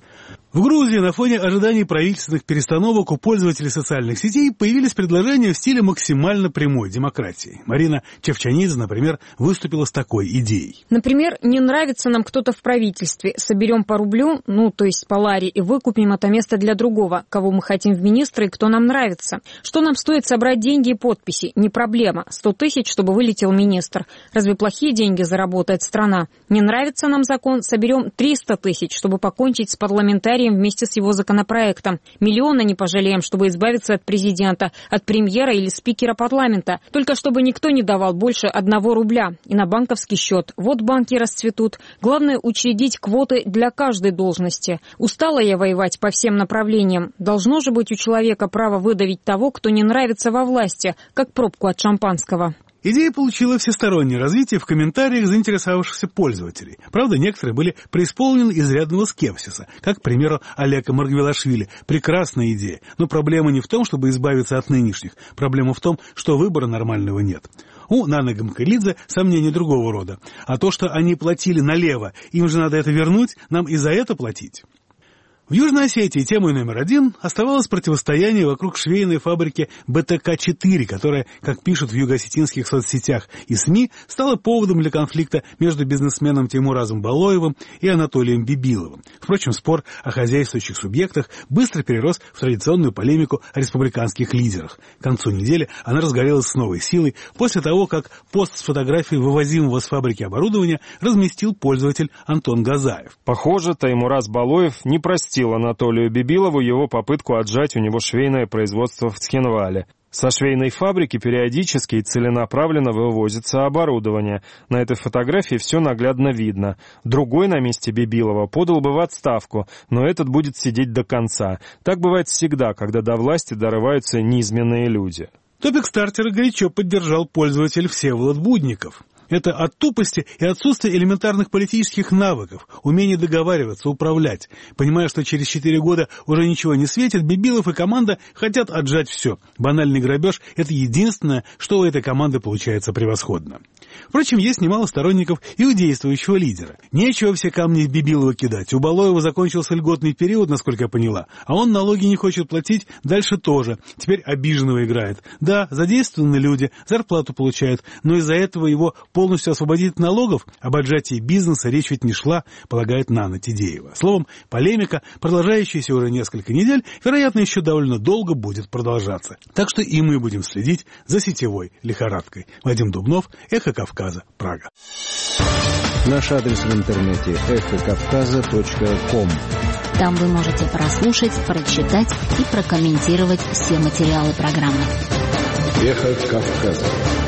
В Грузии на фоне ожиданий правительственных перестановок у пользователей социальных сетей появились предложения в стиле максимально прямой демократии. Марина Чевчанидзе, например, выступила с такой идеей. Например, не нравится нам кто-то в правительстве. Соберем по рублю, то есть по ларе, и выкупим это место для другого, кого мы хотим в министры и кто нам нравится. Что нам стоит собрать деньги и подписи? Не проблема. 100 тысяч, чтобы вылетел министр. Разве плохие деньги заработает страна? Не нравится нам закон? Соберем 300 тысяч, чтобы покончить с парламентарием комментарием вместе с его законопроектом. Миллиона не пожалеем, чтобы избавиться от президента, от премьера или спикера парламента. Только чтобы никто не давал больше 1 рубля. И на банковский счет. Вот банки расцветут. Главное учредить квоты для каждой должности. Устала я воевать по всем направлениям. Должно же быть у человека право выдавить того, кто не нравится во власти, как пробку от шампанского. Идея получила всестороннее развитие в комментариях заинтересовавшихся пользователей. Правда, некоторые были преисполнены изрядного скепсиса, как, к примеру, Олег Маргвелашвили. Прекрасная идея, но проблема не в том, чтобы избавиться от нынешних. Проблема в том, что выбора нормального нет. У Наны Гамкалидзе сомнения другого рода. А то, что они платили налево, им же надо это вернуть, нам и за это платить. В Южной Осетии темой номер 1 оставалось противостояние вокруг швейной фабрики БТК-4, которая, как пишут в юго-осетинских соцсетях и СМИ, стала поводом для конфликта между бизнесменом Теймуразом Балоевым и Анатолием Бибиловым. Впрочем, спор о хозяйствующих субъектах быстро перерос в традиционную полемику о республиканских лидерах. К концу недели она разгорелась с новой силой после того, как пост с фотографией вывозимого с фабрики оборудования разместил пользователь Антон Газаев. Похоже, Теймураз Балоев не простил Анатолию Бибилову его попытку отжать у него швейное производство в Цхинвале. Со швейной фабрики периодически и целенаправленно вывозится оборудование. На этой фотографии все наглядно видно. Другой на месте Бибилова подал бы в отставку, но этот будет сидеть до конца. Так бывает всегда, когда до власти дорываются низменные люди. Топик стартера горячо поддержал пользователь Всеволод Будников. Это от тупости и отсутствия элементарных политических навыков, умения договариваться, управлять. Понимая, что через 4 года уже ничего не светит, Бибилов и команда хотят отжать все. Банальный грабеж – это единственное, что у этой команды получается превосходно. Впрочем, есть немало сторонников и у действующего лидера. Нечего все камни в Бибилова кидать. У Балоева закончился льготный период, насколько я поняла, а он налоги не хочет платить, дальше тоже. Теперь обиженного играет. Да, задействованы люди, зарплату получают, но из-за этого его полностью освободить от налогов, об отжатии бизнеса речь ведь не шла, полагает Нана Тидеева. Словом, полемика, продолжающаяся уже несколько недель, вероятно, еще довольно долго будет продолжаться. Так что и мы будем следить за сетевой лихорадкой. Вадим Дубнов, Эхо Кавказа, Прага. Наш адрес в интернете эхокавказа.ком. Там вы можете прослушать, прочитать и прокомментировать все материалы программы. Эхо Кавказа.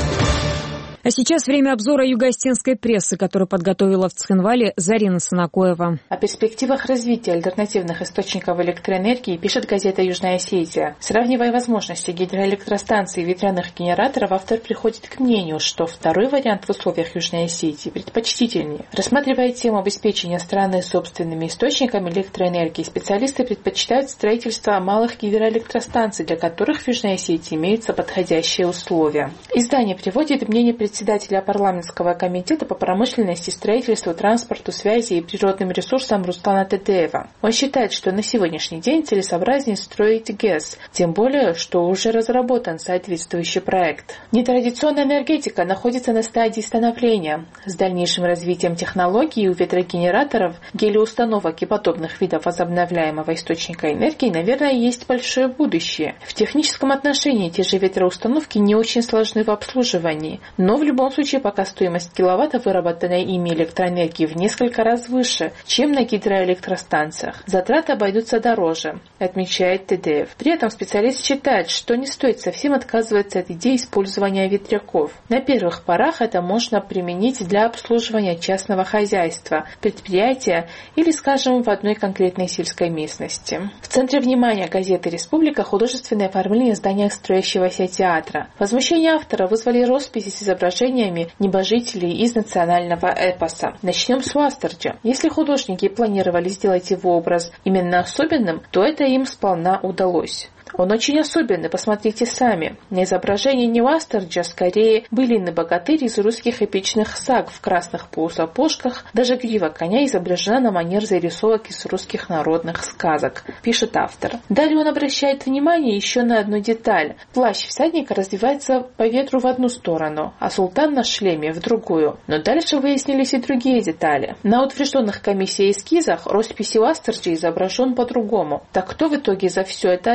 А сейчас время обзора юго-осетинской прессы, которую подготовила в Цхинвале Зарина Санакоева. О перспективах развития альтернативных источников электроэнергии пишет газета «Южная Осетия». Сравнивая возможности гидроэлектростанций и ветряных генераторов, автор приходит к мнению, что второй вариант в условиях Южной Осетии предпочтительнее. Рассматривая тему обеспечения страны собственными источниками электроэнергии, специалисты предпочитают строительство малых гидроэлектростанций, для которых в Южной Осетии имеются подходящие условия. Издание приводит мнение председателя парламентского комитета по промышленности, строительству, транспорту, связи и природным ресурсам Руслана Тедеева. Он считает, что на сегодняшний день целесообразнее строить ГЭС, тем более, что уже разработан соответствующий проект. Нетрадиционная энергетика находится на стадии становления. С дальнейшим развитием технологий у ветрогенераторов, гелиоустановок и подобных видов возобновляемого источника энергии, наверное, есть большое будущее. В техническом отношении те же ветроустановки не очень сложны в обслуживании, но в любом случае пока стоимость киловатта, выработанной ими электроэнергии, в несколько раз выше, чем на гидроэлектростанциях. Затраты обойдутся дороже, отмечает Тедеев. При этом специалист считает, что не стоит совсем отказываться от идеи использования ветряков. На первых порах это можно применить для обслуживания частного хозяйства, предприятия или, скажем, в одной конкретной сельской местности. В центре внимания газеты «Республика» художественное оформление здания строящегося театра. Возмущение автора вызвали росписи с изображениями небожителей из национального эпоса. Начнем с Уастерджа. Если художники планировали сделать его образ именно особенным, то это им сполна удалось. Он очень особенный, посмотрите сами. На изображении не Уастерджа, скорее былинный богатырь из русских эпичных саг в красных полусапожках, даже грива коня изображена на манер зарисовок из русских народных сказок, пишет автор. Далее он обращает внимание еще на одну деталь. Плащ всадника развивается по ветру в одну сторону, а султан на шлеме в другую. Но дальше выяснились и другие детали. На утвержденных комиссией эскизах росписи Уастерджа изображен по-другому. Так кто в итоге за все это ответственен?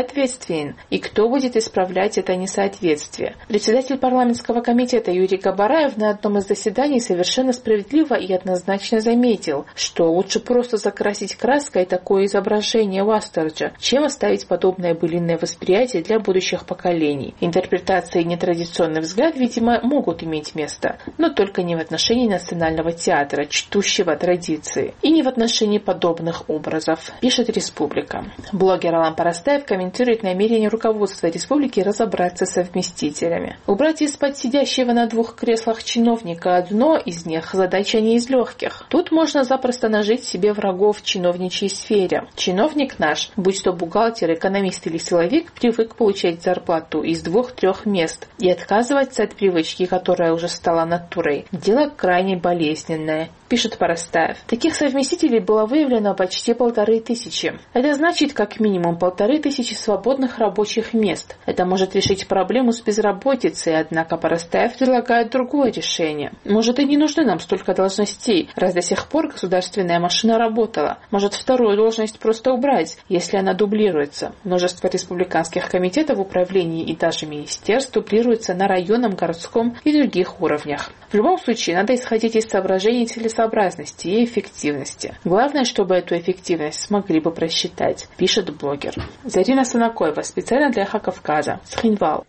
несоответствиен и кто будет исправлять это несоответствие. Председатель парламентского комитета Юрий Габараев на одном из заседаний совершенно справедливо и однозначно заметил, что лучше просто закрасить краской такое изображение Уастерджа, чем оставить подобное былинное восприятие для будущих поколений. Интерпретация и нетрадиционный взгляд, видимо, могут иметь место, но только не в отношении национального театра, чтущего традиции, и не в отношении подобных образов, пишет «Республика». Блогер Алан Парастаев комментирует намерение руководства республики разобраться с совместителями. Убрать из-под сидящего на 2 креслах чиновника одно из них – задача не из легких. Тут можно запросто нажить себе врагов в чиновничьей сфере. Чиновник наш, будь то бухгалтер, экономист или силовик, привык получать зарплату из 2-3 мест, и отказываться от привычки, которая уже стала натурой, дело крайне болезненное, пишет Парастаев. Таких совместителей было выявлено почти 1500. Это значит как минимум 1500 свободных рабочих мест. Это может решить проблему с безработицей, однако Парастаев предлагает другое решение. Может, и не нужны нам столько должностей, раз до сих пор государственная машина работала. Может, вторую должность просто убрать, если она дублируется. Множество республиканских комитетов, управлений и даже министерств дублируется на районном, городском и других уровнях. В любом случае, надо исходить из соображений целесообразности и эффективности. Главное, чтобы эту эффективность смогли бы просчитать, пишет блогер. Зарина Санакоева, специально для Эхо Кавказа, Схинвал.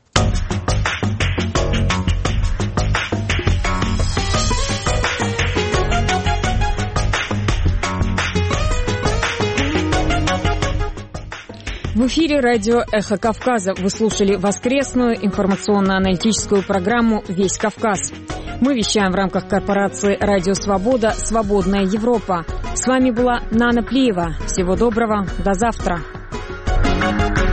В эфире радио «Эхо Кавказа». Вы слушали воскресную информационно-аналитическую программу «Весь Кавказ». Мы вещаем в рамках корпорации «Радио Свобода. Свободная Европа». С вами была Нана Плиева. Всего доброго. До завтра.